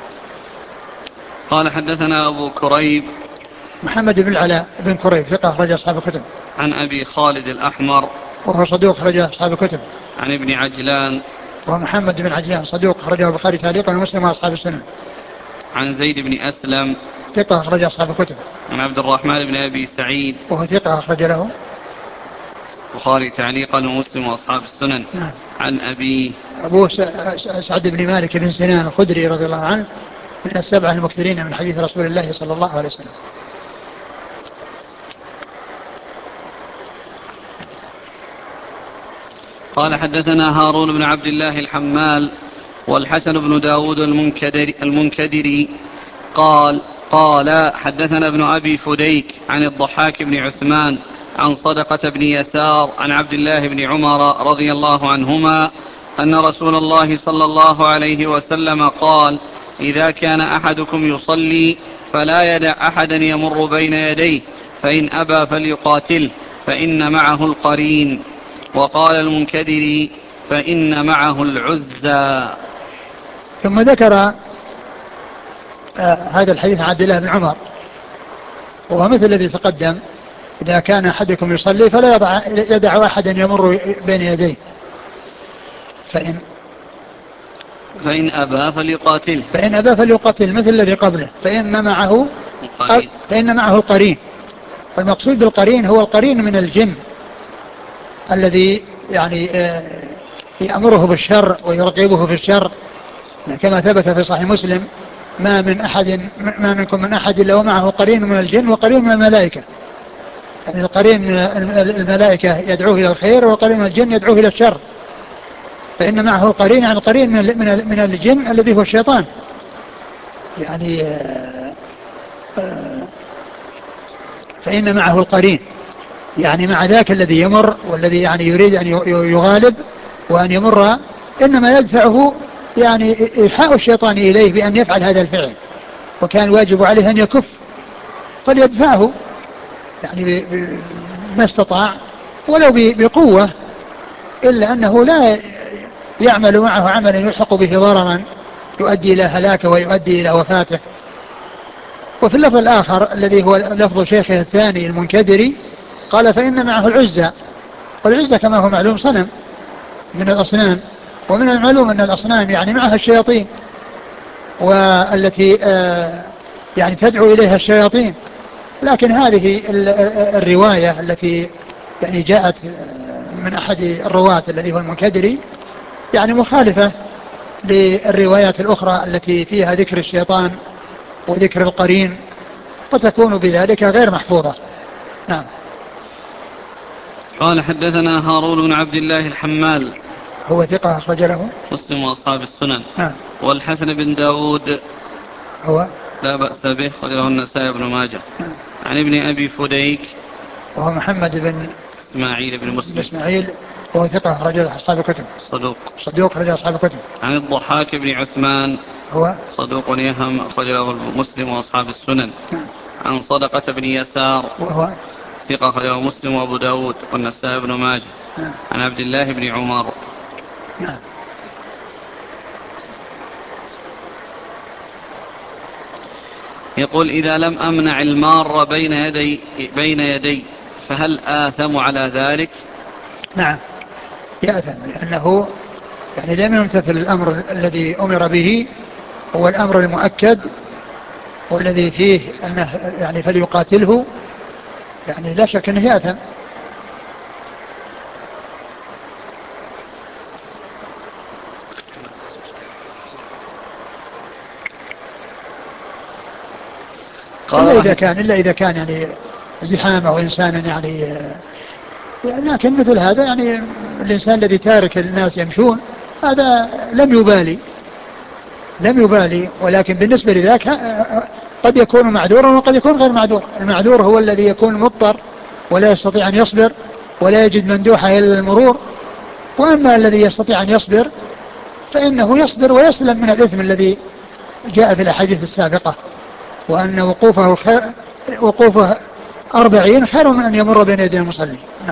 قال حدثنا أبو كريب محمد بن العلاء بن كريب ثقة أخرج أصحاب الكتب. عن أبي خالد الأحمر وهو صدوق أخرج أصحاب الكتب. عن ابن عجلان ومحمد بن عجلان صدوق أخرجه البخاري تعليقا ومسلم وأصحاب السنن. عن زيد بن أسلم ثقة أخرج أصحاب الكتب. عن عبد الرحمن بن أبي سعيد وهو ثقة أخرج له البخاري تعليقا ومسلم وأصحاب السنن. نعم. عن أبي أبوه سعد بن مالك بن سنان الخدري رضي الله عنه من السبعة المكثرين من حديث رسول الله صلى الله عليه وسلم. قال حدثنا هارون بن عبد الله الحمال والحسن بن داود المنكدري قال حدثنا ابن أبي فديك عن الضحاك بن عثمان عن صدقة بن يسار عن عبد الله بن عمر رضي الله عنهما أن رسول الله صلى الله عليه وسلم قال: إذا كان أحدكم يصلي فلا يدع أحدا يمر بين يديه، فإن أبى فليقاتله فإن معه القرين. وقال المنكدري: فإن معه العزى. ثم ذكر هذا الحديث عن عبد الله بن عمر، وهو مثل الذي تقدم: إذا كان أحدكم يصلي فلا يدع أحدا يمر بين يديه، فإن أبى فليقاتله. فإن أبى فليقاتل، مثل الذي قبله: فإن معه القرين. والمقصود بالقرين هو القرين من الجن الذي يعني يأمره بالشر ويرغبه في الشر، كما ثبت في صحيح مسلم: ما منكم من أحد إلا ومعه قرين من الجن وقرين من الملائكة. يعني القرين من الملائكة يدعوه إلى الخير، والقرين من الجن يدعوه إلى الشر. فإن معه القرين يعني القرين من الجن الذي هو الشيطان. يعني فإن معه القرين يعني مع ذاك الذي يمر والذي يعني يريد أن يغالب وأن يمر، إنما يدفعه يعني إيحاء الشيطان إليه بأن يفعل هذا الفعل، وكان واجب عليه أن يكف، فليدفعه يعني ما استطاع ولو بقوة، إلا أنه لا يعمل معه عملا يلحق به ضررا يؤدي إلى هلاكه ويؤدي إلى وفاته. وفي اللفظ الآخر الذي هو لفظ شيخه الثاني المنكدري قال: فإن معه العزى. والعزى كما هو معلوم صنم من الأصنام، ومن المعلوم أن الأصنام يعني معها الشياطين، والتي يعني تدعو إليها الشياطين. لكن هذه الرواية التي يعني جاءت من أحد الرواة الذي هو المنكدري يعني مخالفة للروايات الأخرى التي فيها ذكر الشيطان وذكر القرين، فتكون بذلك غير محفوظة. نعم. قال حدثنا هارون بن عبد الله الحمال هو ثقة أخرج له مسلم وأصحاب السنن. نعم. والحسن بن داود هو لا بأس به خرجه النسائي بن ماجه. نعم. عن ابن أبي فديك وهو محمد بن إسماعيل بن مسلم إسماعيل، وهو ثقة أخرج أصحاب الكتب. صدوق أخرج أصحاب الكتب. عن الضحاك بن عثمان هو صدوق يهم أخرجه مسلم وأصحاب السنن. نعم. عن صدقة بن يسار وهو ثقة أخرجه مسلم وأبو داود والنسائي بن ماجه. نعم. عن عبد الله بن عمر. نعم. يقول: إذا لم أمنع المار بين يدي فهل آثم على ذلك؟ نعم يأثم، لأنه يعني لم يمتثل الأمر الذي أمر به، هو الأمر المؤكد والذي فيه أنه يعني فليقاتله، يعني لا شك أنه يأثم. إلا إذا كان يعني زحام أو إنسانا يعني لكن مثل هذا يعني الإنسان الذي تارك الناس يمشون هذا لم يبالي. ولكن بالنسبة لذاك قد يكون معذورا وقد يكون غير معذور. المعذور هو الذي يكون مضطر ولا يستطيع أن يصبر ولا يجد مندوحة إلى المرور. وأما الذي يستطيع أن يصبر فإنه يصبر ويسلم من الإثم الذي جاء في الأحاديث السابقة، وأن وقوفه 40 خير من أن يمر بين يدي المصلي. نعم.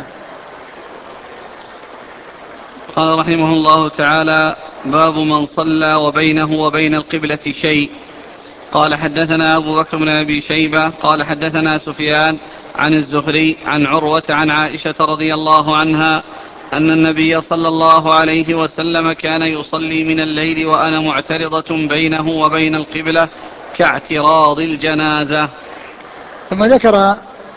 قال رحمه الله تعالى: باب من صلى وبينه وبين القبلة شيء. قال حدثنا أبو بكر بن أبي شيبة قال حدثنا سفيان عن الزهري عن عروة عن عائشة رضي الله عنها أن النبي صلى الله عليه وسلم كان يصلي من الليل وأنا معترضة بينه وبين القبلة كاعتراض الجنازة. ثم ذكر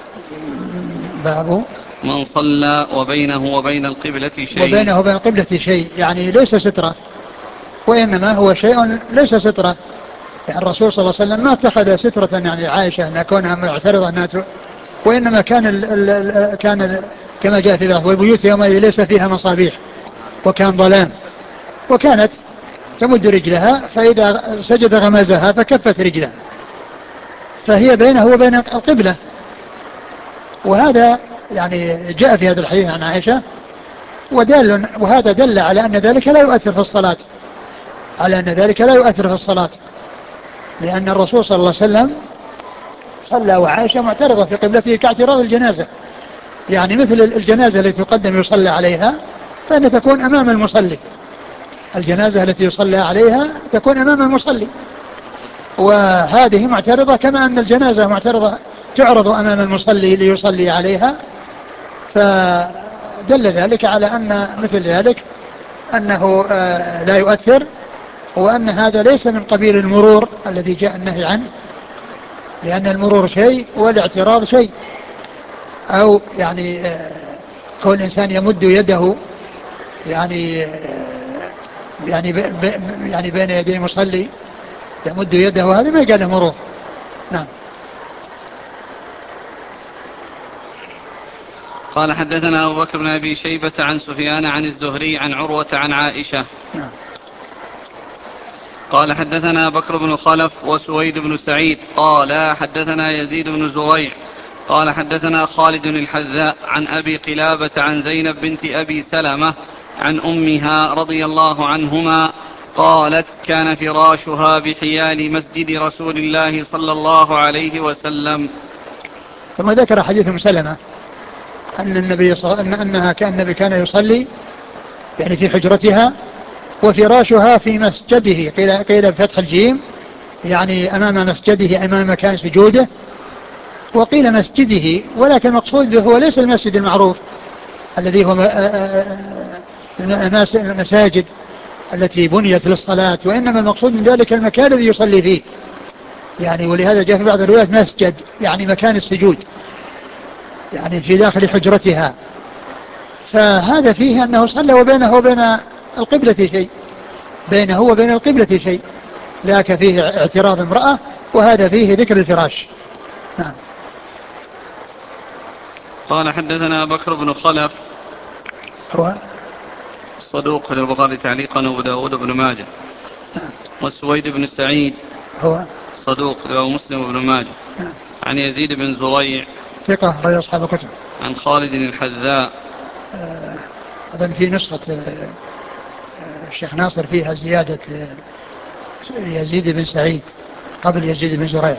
باب من صلى وبينه وبين القبلة شيء. وبينه وبين القبلة شيء يعني ليس سترة، وإنما هو شيء ليس سترة. يعني الرسول صلى الله عليه وسلم ما اتخذ سترة يعني عائشة أن كونها معترضة أنها وإنما كان كما جاء في بعض والبيوت يومئذ ليس فيها مصابيح وكان ظلام، وكانت تمد رجلها فإذا سجد غمزها فكفت رجلها، فهي بينه وبين القبلة. وهذا يعني جاء في هذا الحديث عن عائشة، وهذا دل على أن ذلك لا يؤثر في الصلاة، لأن الرسول صلى الله عليه وسلم صلى وعائشة معترضة في قبلته كاعتراض الجنازة. يعني مثل الجنازة التي تقدم يصلى عليها فإن تكون أمام المصلي، الجنازة التي يصلى عليها تكون أمام المصلي، وهذه معترضة كما أن الجنازة معترضة تعرض أمام المصلي ليصلي عليها. فدل ذلك على أن مثل ذلك أنه لا يؤثر، وأن هذا ليس من قبيل المرور الذي جاء النهي عنه، لأن المرور شيء والاعتراض شيء. أو يعني كون الإنسان يمد يده يعني بين يدي المصلي يمد يده، هذا ما قال له مرور. نعم. قال حدثنا أبو بكر بن أبي شيبة عن سفيان عن الزهري عن عروة عن عائشة. نعم. قال حدثنا بكر بن خلف وسويد بن سعيد قال حدثنا يزيد بن زريع قال حدثنا خالد الحذاء عن أبي قلابة عن زينب بنت أبي سلمة عن أمها رضي الله عنهما قالت: كان فراشها بحيال مسجد رسول الله صلى الله عليه وسلم. ثم ذكر حديث أم سلمة أن النبي كان يصلي يعني في حجرتها وفراشها في مسجده، قيل بفتح الجيم يعني أمام مسجده، أمام مكان سجوده، وقيل مسجده، ولكن المقصود به هو ليس المسجد المعروف الذي هو المساجد التي بنيت للصلاة، وإنما المقصود من ذلك المكان الذي يصلي فيه يعني. ولهذا جاء في بعض الروايات مسجد يعني مكان السجود، يعني في داخل حجرتها. فهذا فيه أنه صلى وبينه وبين القبلة شيء، ذاك فيه اعتراض امرأة، وهذا فيه ذكر الفراش. نعم. قال حدثنا بكر بن خلف هو صدوق للبخاري تعليقا وأبو داود بن ماجه. نعم. وسويد بن سعيد هو صدوق له مسلم وابن ماجه. نعم. عن يزيد بن زريع ثقة رجل أصحاب الكتب. عن خالد الحذاء. أظن في نسخة الشيخ ناصر فيها زيادة يزيد بن سعيد قبل يزيد بن زريع،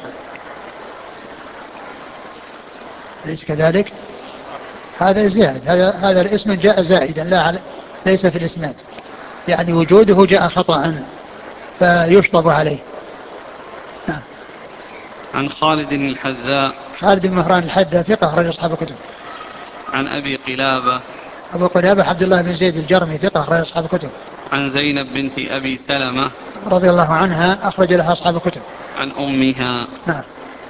أليس كذلك؟ هذا زياد، هذا الاسم جاء زائدا ليس في الإسناد، يعني وجوده جاء خطأ فيشطب عليه. نعم. عن خالد الحذاء. خالد بن مهران الحذاء ثقة رجل أصحاب الكتب. عن أبي قلابة. أبو قلابة عبد الله بن زيد الجرمي ثقة رجل أصحاب الكتب. عن زينب بنت أبي سلمة رضي الله عنها أخرج لها أصحاب الكتب. عن أمها. نعم.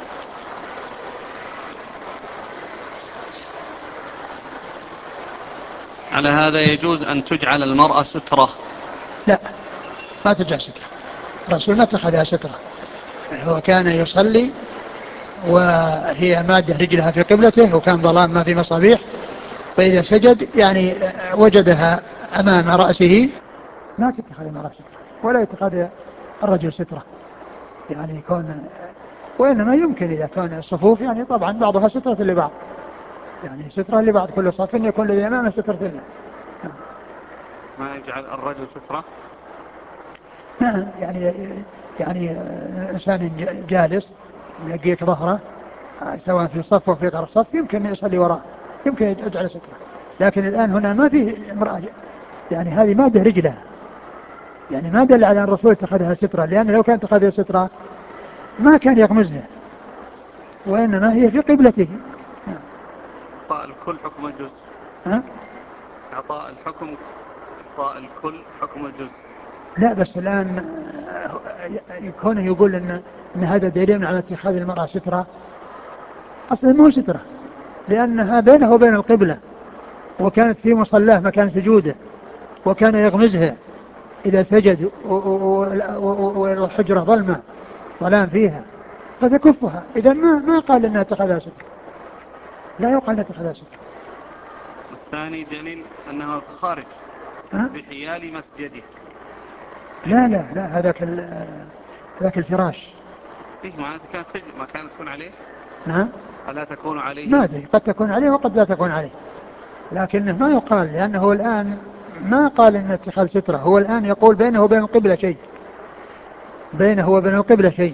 على هذا يجوز أن تجعل المرأة سترة؟ لا، ما تجعل سترة، الرسول ما اتخذها سترة، هو كان يصلي وهي مادة رجلها في قبلته وكان ظلام ما في مصابيح، فإذا سجد يعني وجدها أمام رأسه. ما تتخذ المرأة سترة ولا يتخذ الرجل سترة، يعني يكون، وإنما يمكن إذا كان الصفوف يعني طبعا بعضها سترة لبعض، يعني سترة لبعض، كل صف يكون الذي أمامه سترة له. ما يجعل الرجل سترة. نعم يعني إنسان جالس يلقيك ظهره سواء في صف أو في غير صف يمكن يصلي وراء، يمكن يجعل سترة. لكن الآن هنا ما في امرأة، يعني هذه مادة رجلها، يعني ما دل على أن الرسول اتخذها سترة، لأن لو كان اتخذها سترة ما كان يغمزها، وإنما هي في قبلته. إعطاء الكل حكم الجزء. إعطاء الحكم، إعطاء الكل حكم الجزء. لا بس الآن كونه يقول إن هذا دليل على اتخاذ المرأة سترة، أصلا مو سترة، لأنها بينه وبين القبلة، وكانت في مصلاه مكان سجوده، وكان يغمزها إذا سجد والحجرة ظلام فيها فتكفها. إذا ما قال إنها اتخذها سترة، لا يقال إنها اتخذها سترة. والثاني دليل أنه في الخارج بحيال مسجده. لا هذاك الفراش. إيه معناته كانت سجد ما كانت تكون عليه. نعم. ألا تكون عليه؟ ما أدري، قد تكون عليه وقد لا تكون عليه، لكنه ما يقال، لأنه الآن ما قال إن اتخاذ سترة، هو الآن يقول بينه وبين القبلة شيء، بينه وبين القبلة شيء،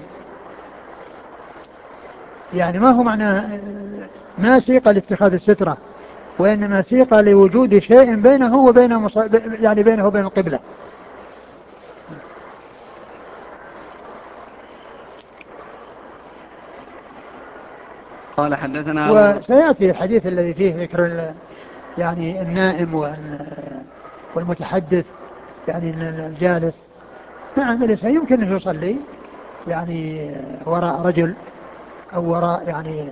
يعني ما هو معنى ما سيق لاتخاذ السترة، وإنما سيق لوجود شيء بينه وبين يعني بينه وبين القبلة. قال حدثنا وسيأتي الحديث الذي فيه ذكر يعني النائم والمتحدث، يعني الجالس. نعم الإنسان يمكن أن يصلي يعني وراء رجل أو وراء يعني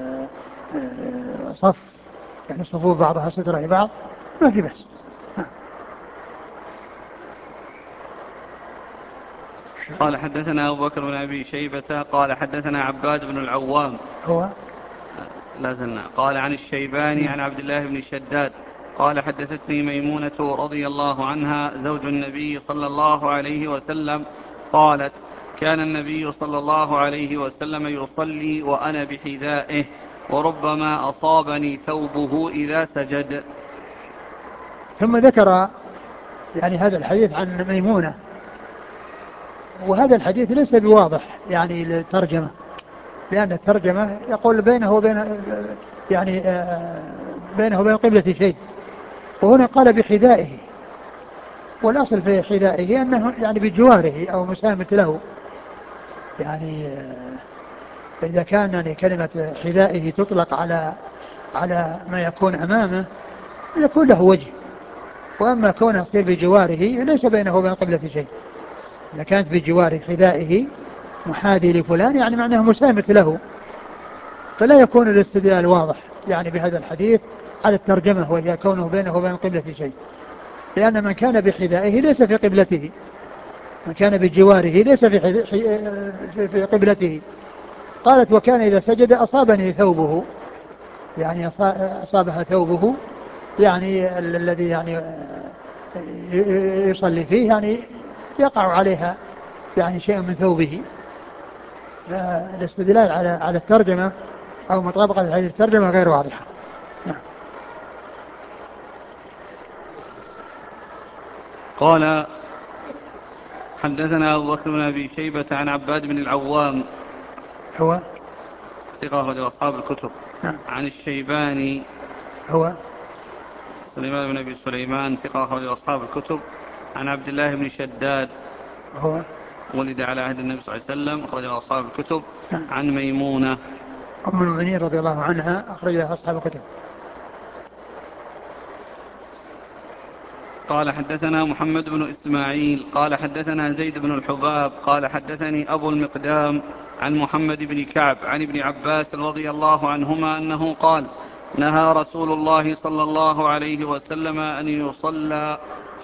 صف، يعني صفوف بعضها سترة لبعض، ما في بأس. قال حدثنا أبو بكر بن أبي شيبة قال حدثنا عباد بن العوام هو لا زلنا. قال عن الشيباني عن عبد الله بن شداد قال حدثتني ميمونة رضي الله عنها زوج النبي صلى الله عليه وسلم قالت كان النبي صلى الله عليه وسلم يصلي وأنا بحذائه وربما أصابني ثوبه إذا سجد. ثم ذكر يعني هذا الحديث عن ميمونة، وهذا الحديث ليس بواضح يعني الترجمة، لأن الترجمة يقول بينه وبين يعني بينه وبين قبلة شيء، وهنا قال بحذائه، والأصل في حذائه أنه يعني بجواره أو مسامة له، يعني إذا كان يعني كلمة حذائه تطلق على ما يكون أمامه يكون له وجه، وأما كونه يصير بجواره ليس بينه وبين قبلة شيء. إذا كانت بجوار حذائه محاذي لفلان يعني معناه مسامة له، فلا يكون الاستدلال واضح يعني بهذا الحديث على الترجمة، وهي كونه بينه وبين قبلة شيء، لأن من كان بحذائه ليس في قبلته، من كان بجواره ليس في قبلته. قالت وكان إذا سجد أصابني ثوبه، يعني أصابها ثوبه، يعني الذي يعني يصلي فيه يعني يقع عليها يعني شيء من ثوبه. فالاستدلال على الترجمة أو مطابقة هذه الترجمة غير واضحة. نعم. قال حدثنا أبو بكر بن أبي شيبة عن عباد بن العوام هو ثقة أخرج أصحاب الكتب. نعم. عن الشيباني هو سليمان بن أبي سليمان ثقة أخرج أصحاب الكتب. عن عبد الله بن شداد هو ولد على عهد النبي صلى الله عليه وسلم أخرج أصحاب الكتب. نعم. عن ميمونة أم المؤمنين رضي الله عنها أخرجها أصحاب الكتب. قال حدثنا محمد بن إسماعيل قال حدثنا زيد بن الحباب قال حدثني أبو المقدام عن محمد بن كعب عن ابن عباس رضي الله عنهما أنه قال نهى رسول الله صلى الله عليه وسلم أن يصلى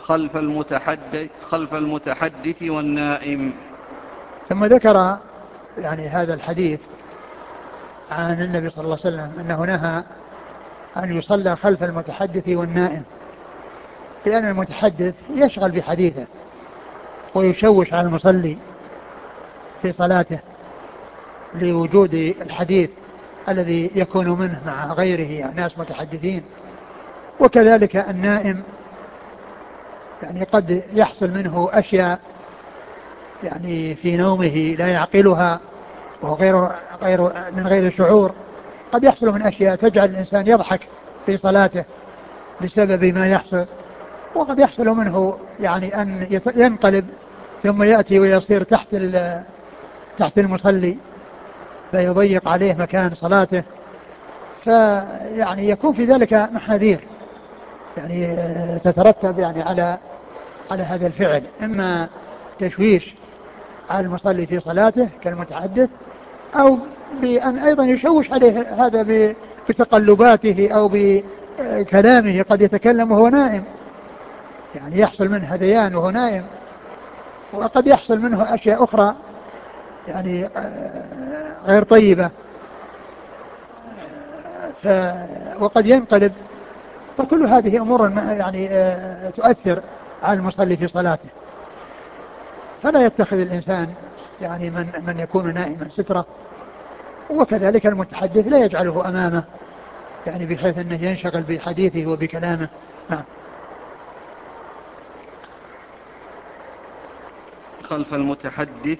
خلف المتحدث والنائم. ثم ذكر يعني هذا الحديث عن النبي صلى الله عليه وسلم أنه نهى أن يصلى خلف المتحدث والنائم، لأن المتحدث يشغل بحديثه ويشوش على المصلي في صلاته لوجود الحديث الذي يكون منه مع غيره ناس متحدثين. وكذلك النائم يعني قد يحصل منه أشياء يعني في نومه لا يعقلها وهو من غير شعور. قد يحصل من أشياء تجعل الإنسان يضحك في صلاته بسبب ما يحصل، وقد يحصل منه يعني أن ينقلب ثم يأتي ويصير تحت المصلي فيضيق عليه مكان صلاته، فيعني يكون في ذلك محاذير يعني تترتب يعني على هذا الفعل، إما تشويش على المصلي في صلاته كالمتحدث، أو بأن أيضا يشوش عليه هذا بتقلباته أو بكلامه، قد يتكلم وهو نائم يعني يحصل منه هذيان وهو نائم، وقد يحصل منه أشياء أخرى يعني غير طيبة، وقد ينقلب. فكل هذه أمور يعني تؤثر على المصلي في صلاته، فلا يتخذ الإنسان يعني من يكون نائما سترة، وكذلك المتحدث لا يجعله أمامه يعني بحيث أنه ينشغل بحديثه وبكلامه. نعم. خلف المتحدث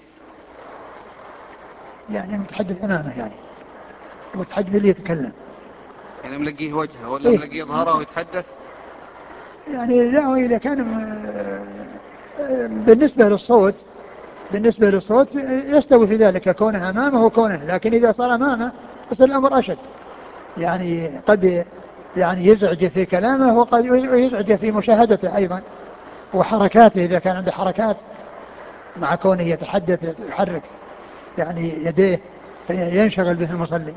يعني المتحدث أمامه، يعني المتحدث اللي يتكلم يعني ملقيه وجهه ولا إيه؟ ملقيه ظهره ويتحدث؟ يعني لا، إذا كان بالنسبة للصوت يستوي في ذلك كونه أمامه وكونه، لكن إذا صار أمامه فصار الأمر أشد، يعني قد يعني يزعج في كلامه وقد يزعج في مشاهدته أيضا وحركاته، إذا كان عنده حركات مع كونه يتحدث يحرك يعني يديه فينشغل به المصلي.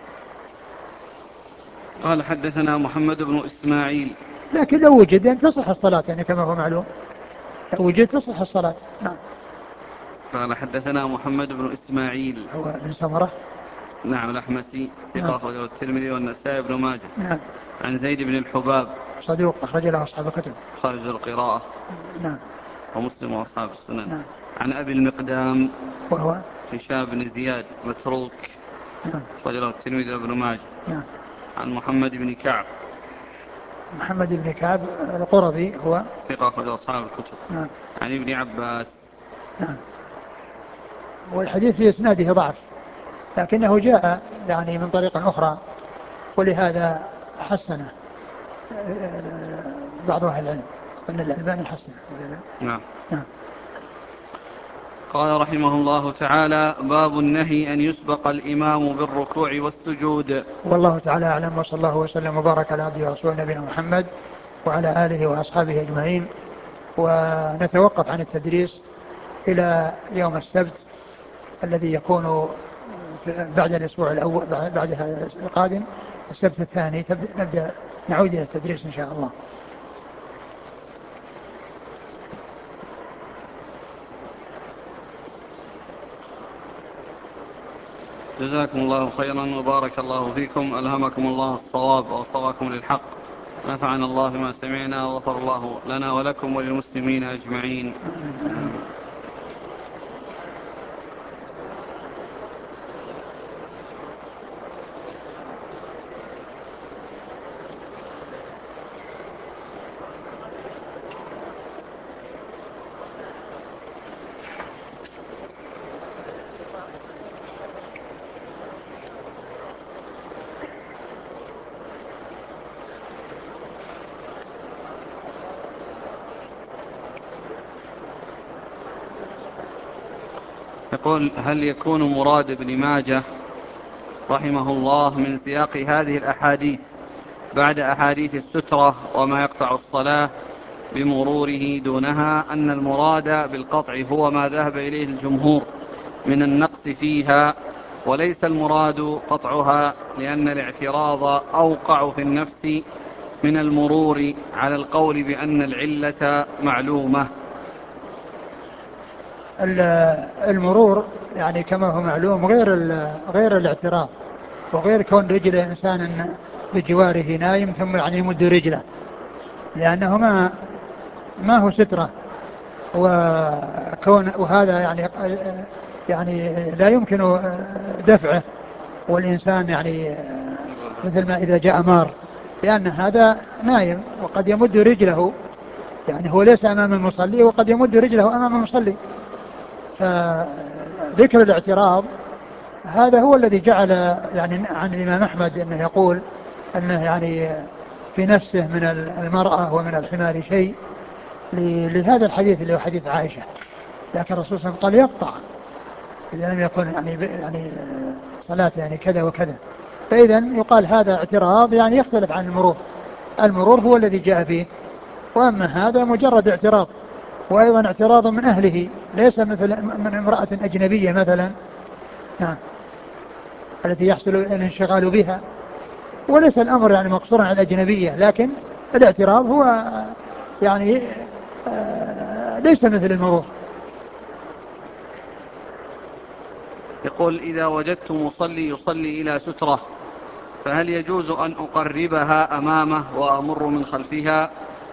قال حدثنا محمد بن إسماعيل. لكن لو وجد يعني تصح الصلاة، يعني كما هو معلوم لو وجد تصح الصلاة. نعم. قال حدثنا محمد بن إسماعيل هو بن سمرة. نعم الأحمسي نعم. ثقة أخرجه الترمذي والنسائي بن ماجه. نعم. عن زيد بن الحباب صدوق أخرج له أصحاب الكتب. خارج القراءة. نعم. ومسلم وأصحاب السنن. نعم. عن أبي المقدام وهو هشام بن زياد متروك نعم. أخرج له الترمذي وابن ماجه. نعم. عن محمد بن كعب محمد بن كعب القرظي هو ثقة أخرجه أصحاب الكتب. نعم. عن ابن عباس. نعم. والحديث في إسناده ضعف، لكنه جاء يعني من طريق أخرى، ولهذا حسنه بعض أهل العلم، أن الألباني حسنه. نعم. نعم. قال رحمه الله تعالى: باب النهي أن يسبق الإمام بالركوع والسجود. والله تعالى أعلم، وصلى الله وسلم وبارك على عبده ورسوله نبينا محمد وعلى آله وأصحابه أجمعين. ونتوقف عن التدريس إلى يوم السبت الذي يكون بعد الأسبوع الأول، بعد هذا القادم السبت الثاني نبدأ نعود إلى التدريس إن شاء الله. جزاكم الله خيرا وبارك الله فيكم، ألهمكم الله الصواب ووفقكم للحق، نفعنا الله بما سمعنا وغفر الله لنا ولكم وللمسلمين أجمعين. يقول: هل يكون مراد ابن ماجه رحمه الله من سياق هذه الأحاديث بعد أحاديث السترة وما يقطع الصلاة بمروره دونها أن المراد بالقطع هو ما ذهب إليه الجمهور من النقص فيها، وليس المراد قطعها، لأن الاعتراض أوقع في النفس من المرور على القول بأن العلة معلومة؟ المرور يعني كما هو معلوم غير الاعتراض، وغير كون رجل إنسان بجواره نايم ثم يعني يمد رجله، لأنه ما هو سترة، وهذا يعني لا يمكن دفعه، والإنسان يعني مثل ما إذا جاء مار، لأن هذا نايم وقد يمد رجله، يعني هو ليس أمام المصلي وقد يمد رجله أمام المصلي. فذكر الاعتراض هذا هو الذي جعل يعني عن الإمام أحمد أنه يقول أنه يعني في نفسه من المرأة ومن الحمار شيء، لهذا الحديث اللي هو حديث عائشة. لكن الرسول صلى الله عليه وسلم قال يقطع إذا لم يكن يعني صلاة يعني كذا وكذا. فإذا يقال هذا اعتراض يعني يختلف عن المرور. المرور هو الذي جاء فيه، وأما هذا مجرد اعتراض، وأيضا اعتراض من أهله، ليس مثل من امرأة أجنبية مثلا، نعم، التي يحصل الانشغال بها. وليس الأمر يعني مقصورا على الأجنبية، لكن الاعتراض هو يعني ليس مثل المرور. يقول إذا وجدت مصلي يصلي إلى سترة فهل يجوز أن أقربها أمامه وأمر من خلفها؟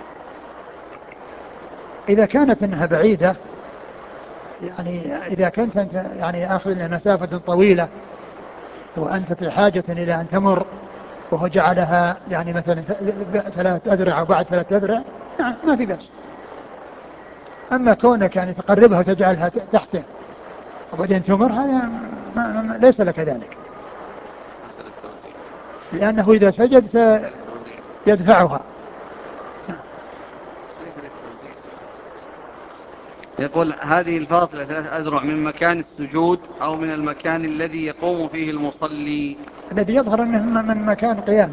إذا كانت إنها بعيدة، يعني إذا كنت أنت يعني آخذ مسافة طويلة وأنت في حاجة إلى أن تمر، وهو جعلها يعني مثلا 3 أذرع وبعد 3 أذرع، ما في بأس. أما كونك يعني تقربها وتجعلها تحته وبعدين تمر، هذا ليس لك ذلك، لأنه إذا سجد سيدفعها. يقول هذه الفاصلة 3 أذرع من مكان السجود أو من المكان الذي يقوم فيه المصلي؟ الذي يظهر أنه من مكان قيامه.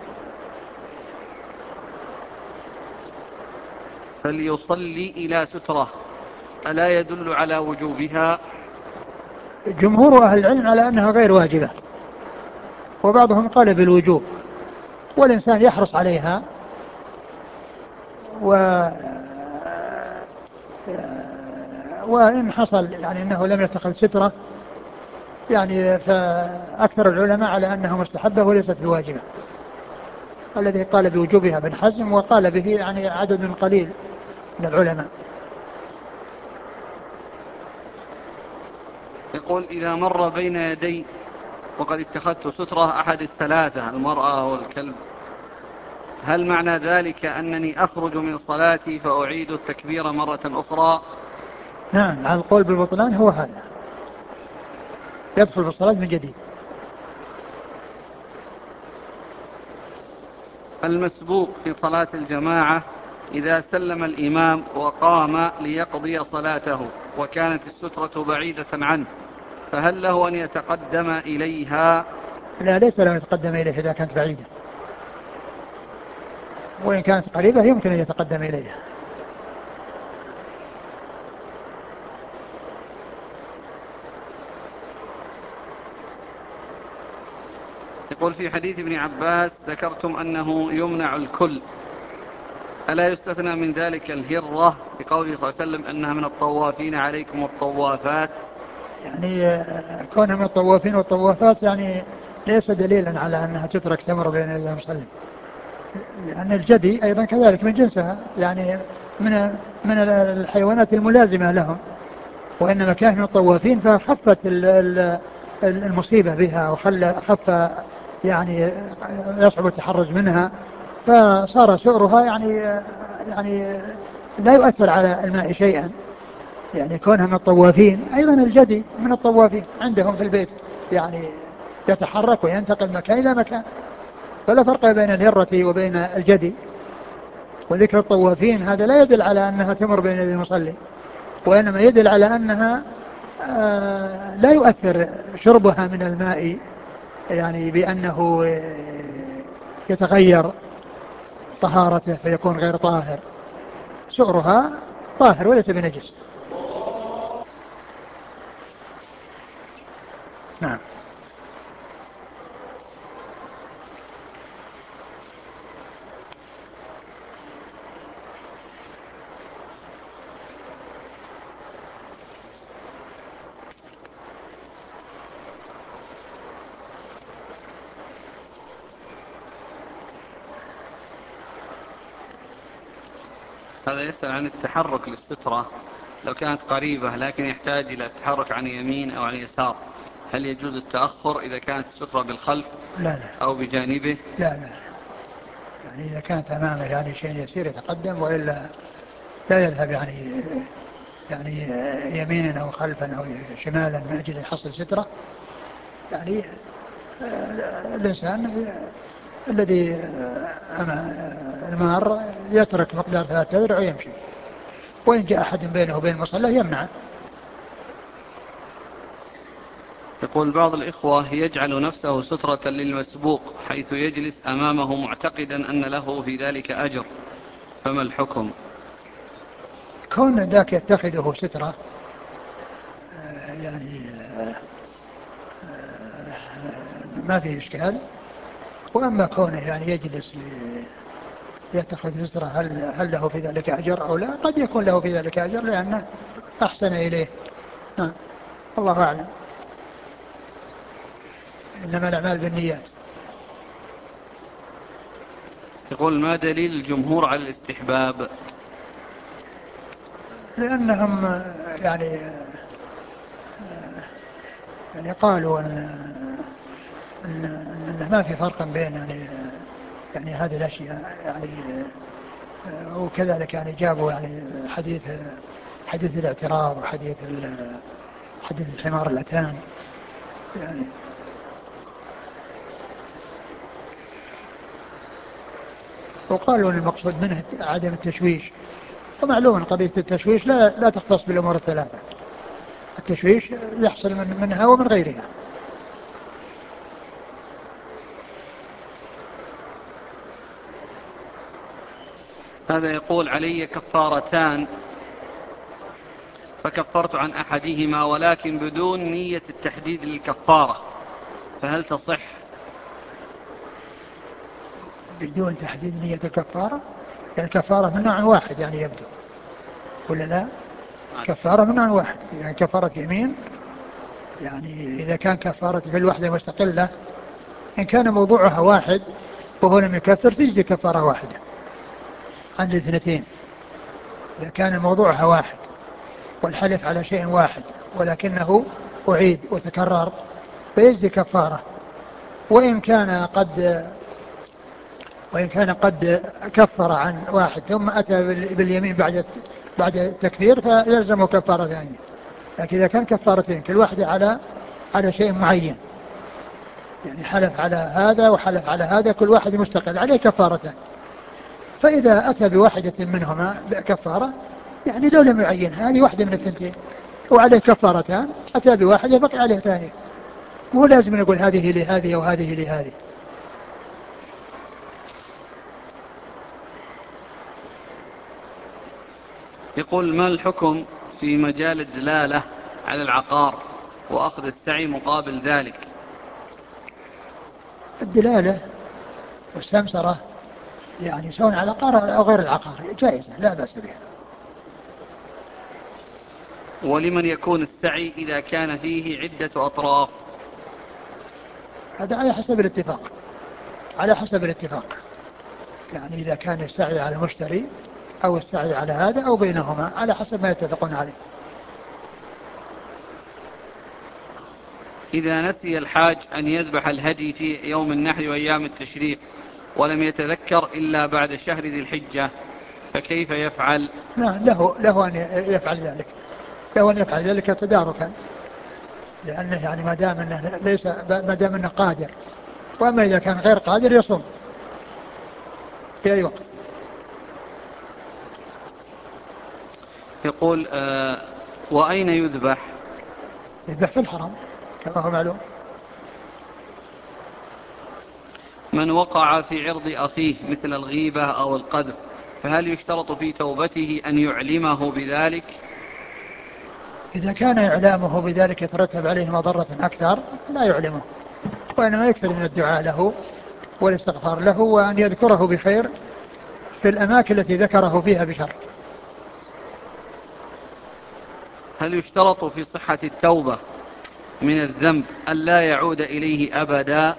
فليصلي إلى سترة ألا يدل على وجوبها؟ جمهور أهل العلم على أنها غير واجبة، وبعضهم قال بالوجوب، والإنسان يحرص عليها، وإن حصل يعني أنه لم يتخذ سترة، يعني فأكثر العلماء على أنها مستحبة وليست بواجبة. الذي قال بوجوبها ابن حزم، وقال به يعني عدد قليل من العلماء. يقول إذا مر بين يدي وقد اتخذت سترة أحد الثلاثة المرأة والكلب، هل معنى ذلك أنني أخرج من صلاتي فأعيد التكبير مرة أخرى؟ نعم، على القول بالبطلان هو هذا، يدخل في الصلاة من جديد. المسبوق في صلاة الجماعة إذا سلم الإمام وقام ليقضي صلاته وكانت السترة بعيدة عنه، فهل له أن يتقدم إليها؟ لا، ليس له يتقدم إليها إذا كانت بعيدة، وإن كانت قريبة يمكن أن يتقدم إليها. يقول في حديث ابن عباس ذكرتم أنه يمنع الكل، ألا يستثنى من ذلك الهرة بقوله صلى الله عليه وسلم أنها من الطوافين عليكم الطوافات؟ يعني كونها من الطوافين والطوافات يعني ليس دليلا على أنها تترك تمر بين المصلي، لأن الجدي أيضا كذلك من جنسها، يعني من الحيوانات الملازمة لهم، وإنما كان من الطوافين فخفت المصيبة بها، خف يعني يصعب التحرز منها، فصار سؤرها يعني لا يؤثر على الماء شيئا. يعني كونها من الطوافين، أيضا الجدي من الطوافين عندهم في البيت، يعني يتحرك وينتقل مكان إلى مكان، فلا فرق بين الهرة وبين الجدي. وذكر الطوافين هذا لا يدل على أنها تمر بين يدي المصلي، وإنما يدل على أنها لا يؤثر شربها من الماء، يعني بأنه يتغير طهارته فيكون غير طاهر. سؤرها طاهر وليس بنجس. نعم. هذا يسأل عن التحرك للسترة لو كانت قريبة لكن يحتاج إلى التحرك عن يمين أو عن يسار، هل يجوز التأخر إذا كانت السترة بالخلف لا لا أو بجانبه؟ لا لا، يعني إذا كانت أمامه يعني شيء يسير يتقدم، وإلا لا يذهب يعني يمينا أو خلفا أو شمالا من أجل يحصل سترة. يعني الإنسان الذي المار يترك مقدار 3 أذرع ويمشي، وإن جاء أحد بينه وبين المصلى يمنع. يقول بعض الإخوة يجعل نفسه سترة للمسبوق حيث يجلس أمامه معتقدا أن له في ذلك أجر، فما الحكم؟ كون ذاك يتخذه سترة يعني ما فيه إشكال. وأما كونه يعني يجلس يتخذ سترة هل له في ذلك أجر أو لا؟ قد يكون له في ذلك أجر لأنه أحسن إليه. الله أعلم. إنما الأعمال بالنيات. يقول ما دليل الجمهور على الاستحباب؟ لأنهم يعني قالوا أن ما في فرق بين يعني هذه الأشياء يعني. وكذلك يعني جابوا يعني حديث الاعتراض وحديث حديث الحمار الأتان يعني. وقالوا أن المقصود منه عدم التشويش، ومعلوم قضية التشويش لا تختص بالأمور الثلاثة. التشويش يحصل منها ومن غيرها. هذا يقول علي كفارتان فكفرت عن أحدهما ولكن بدون نية التحديد للكفارة، فهل تصح؟ بدون تحديد نية الكفارة؟ يعني الكفارة من نوع واحد يعني يبدو، ولا لا؟ كفارة من نوع واحد، يعني كفارة يمين. يعني إذا كان كفارة في الوحدة مستقلة، إن كان موضوعها واحد وهو لم يكفر تجد كفارة واحدة عن الاثنتين. إذا كان موضوعها واحد والحلف على شيء واحد ولكنه أعيد وتكرر فيجزي كفارة. وإن كان قد كفر عن واحد ثم أتى باليمين بعد التكفير فيلزمه كفارة ثانية. لكن إذا كان كفارتين كل واحدة على شيء معين، يعني حلف على هذا وحلف على هذا كل واحد مستقل عليه كفارتان، فإذا أتى بواحدة منهما بكفارة يعني لو لم يعين هذه واحدة من الثنتين وعليه كفارتان، أتى بواحدة بقي عليه ثانية، مو لازم نقول هذه لهذه وهذه لهذه. يقول ما الحكم في مجال الدلالة على العقار وأخذ السعي مقابل ذلك؟ الدلالة والسمسرة يعني سواء على العقار أو غير العقار جائزة لا بأس بها. ولمن يكون السعي إذا كان فيه عدة أطراف؟ هذا على حسب الاتفاق. يعني إذا كان السعي على المشتري أو السعي على هذا أو بينهما على حسب ما يتفقون عليه. إذا نسي الحاج أن يذبح الهدي في يوم النحر وأيام التشريق ولم يتذكر إلا بعد شهر ذي الحجة فكيف يفعل؟ له أن يفعل ذلك، له أن يفعل ذلك تداركا، لأنه يعني ما دام أنه قادر. وأما إذا كان غير قادر يصوم في أي وقت. يقول وأين يذبح؟ يذبح في الحرم كما هو معلوم. من وقع في عرض أخيه مثل الغيبة أو القذف فهل يشترط في توبته أن يعلمه بذلك؟ إذا كان إعلامه بذلك يترتب عليه مضرة أكثر لا يعلمه، وإنما يكثر من الدعاء له والاستغفار له وأن يذكره بخير في الأماكن التي ذكره فيها بشر. هل يشترط في صحة التوبة من الذنب أن لا يعود إليه أبدا؟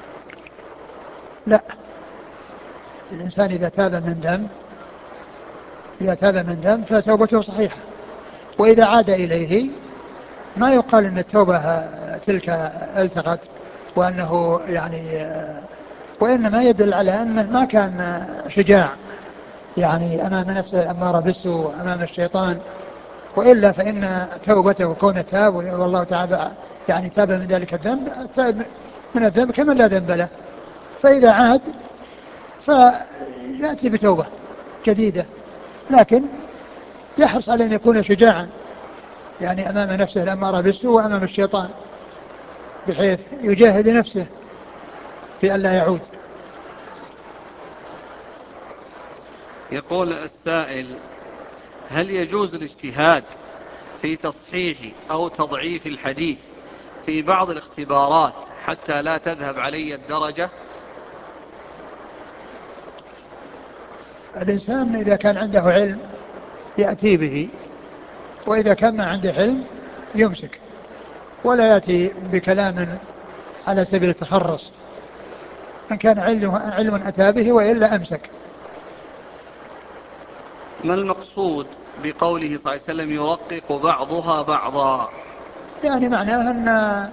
لا، الإنسان إذا تاب من ذنب إذا تاب من ذنب فتوبته صحيحة. وإذا عاد إليه ما يقال أن التوبة تلك التقت وأنه يعني، وإنما يدل على أنه ما كان شجاع يعني أمام نفسه الأمارة بالسوء أمام الشيطان. وإلا فإن توبته كون تاب والله تعالى يعني تاب من ذلك الذنب، تاب من الذنب كمن لا ذنب له. فإذا عاد فيأتي بتوبة جديدة، لكن يحرص على أن يكون شجاعا يعني أمام نفسه الأمارة بالسوء وأمام الشيطان، بحيث يجاهد نفسه في أن لا يعود. يقول السائل: هل يجوز الاجتهاد في تصحيح أو تضعيف الحديث في بعض الاختبارات حتى لا تذهب علي الدرجة؟ الإنسان إذا كان عنده علم يأتي به، وإذا كان ما عنده علم يمسك ولا يأتي بكلام على سبيل التخرص. إن كان علم أتى به وإلا أمسك. ما المقصود بقوله صلى الله عليه وسلم يرقق بعضها بعضا؟ يعني معناه أن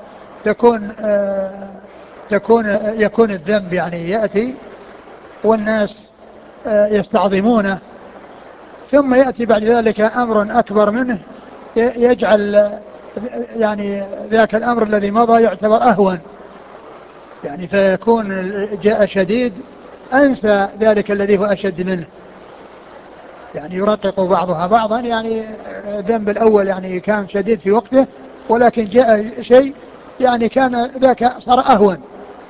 يكون الذنب يعني يأتي والناس يستعظمونه، ثم يأتي بعد ذلك أمر أكبر منه يجعل يعني ذاك الأمر الذي مضى يعتبر أهون، يعني فيكون جاء شديد أنسى ذلك الذي هو أشد منه. يعني يرقق بعضها بعضا، يعني الذنب الأول يعني كان شديد في وقته، ولكن جاء شيء يعني كان ذاك صار أهون.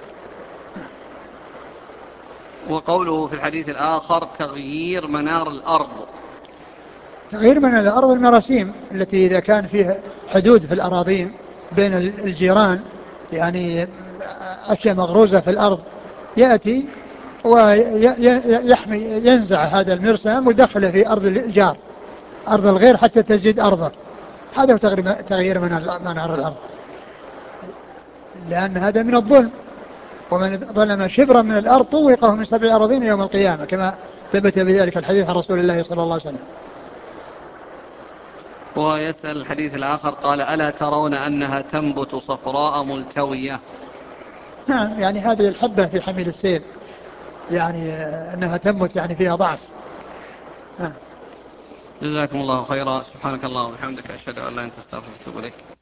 وقوله في الحديث الآخر تغيير منار الأرض. تغيير منار الأرض المراسيم التي إذا كان فيها حدود في الأراضين بين الجيران، يعني أشياء مغروزة في الأرض، يأتي ويحمي ينزع هذا المرسام ويدخله في أرض الجار، أرض الغير، حتى تزيد أرضه. هذا هو تغيير منار الأرض، لأن هذا من الظلم. ومن ظلم شبرا من الأرض طوقه من 7 أراضين يوم القيامة، كما ثبت بذلك الحديث عن رسول الله صلى الله عليه وسلم. ويسأل الحديث الآخر قال: ألا ترون أنها تنبت صفراء ملتوية؟ نعم، يعني هذه الحبة في حميل السيل، يعني أنها تنبت يعني فيها ضعف. جزاكم الله خيرا. سبحانك اللهم وبحمدك، أشهد أن لا إله إلا أنت، أستغفرك وأتوب إليك.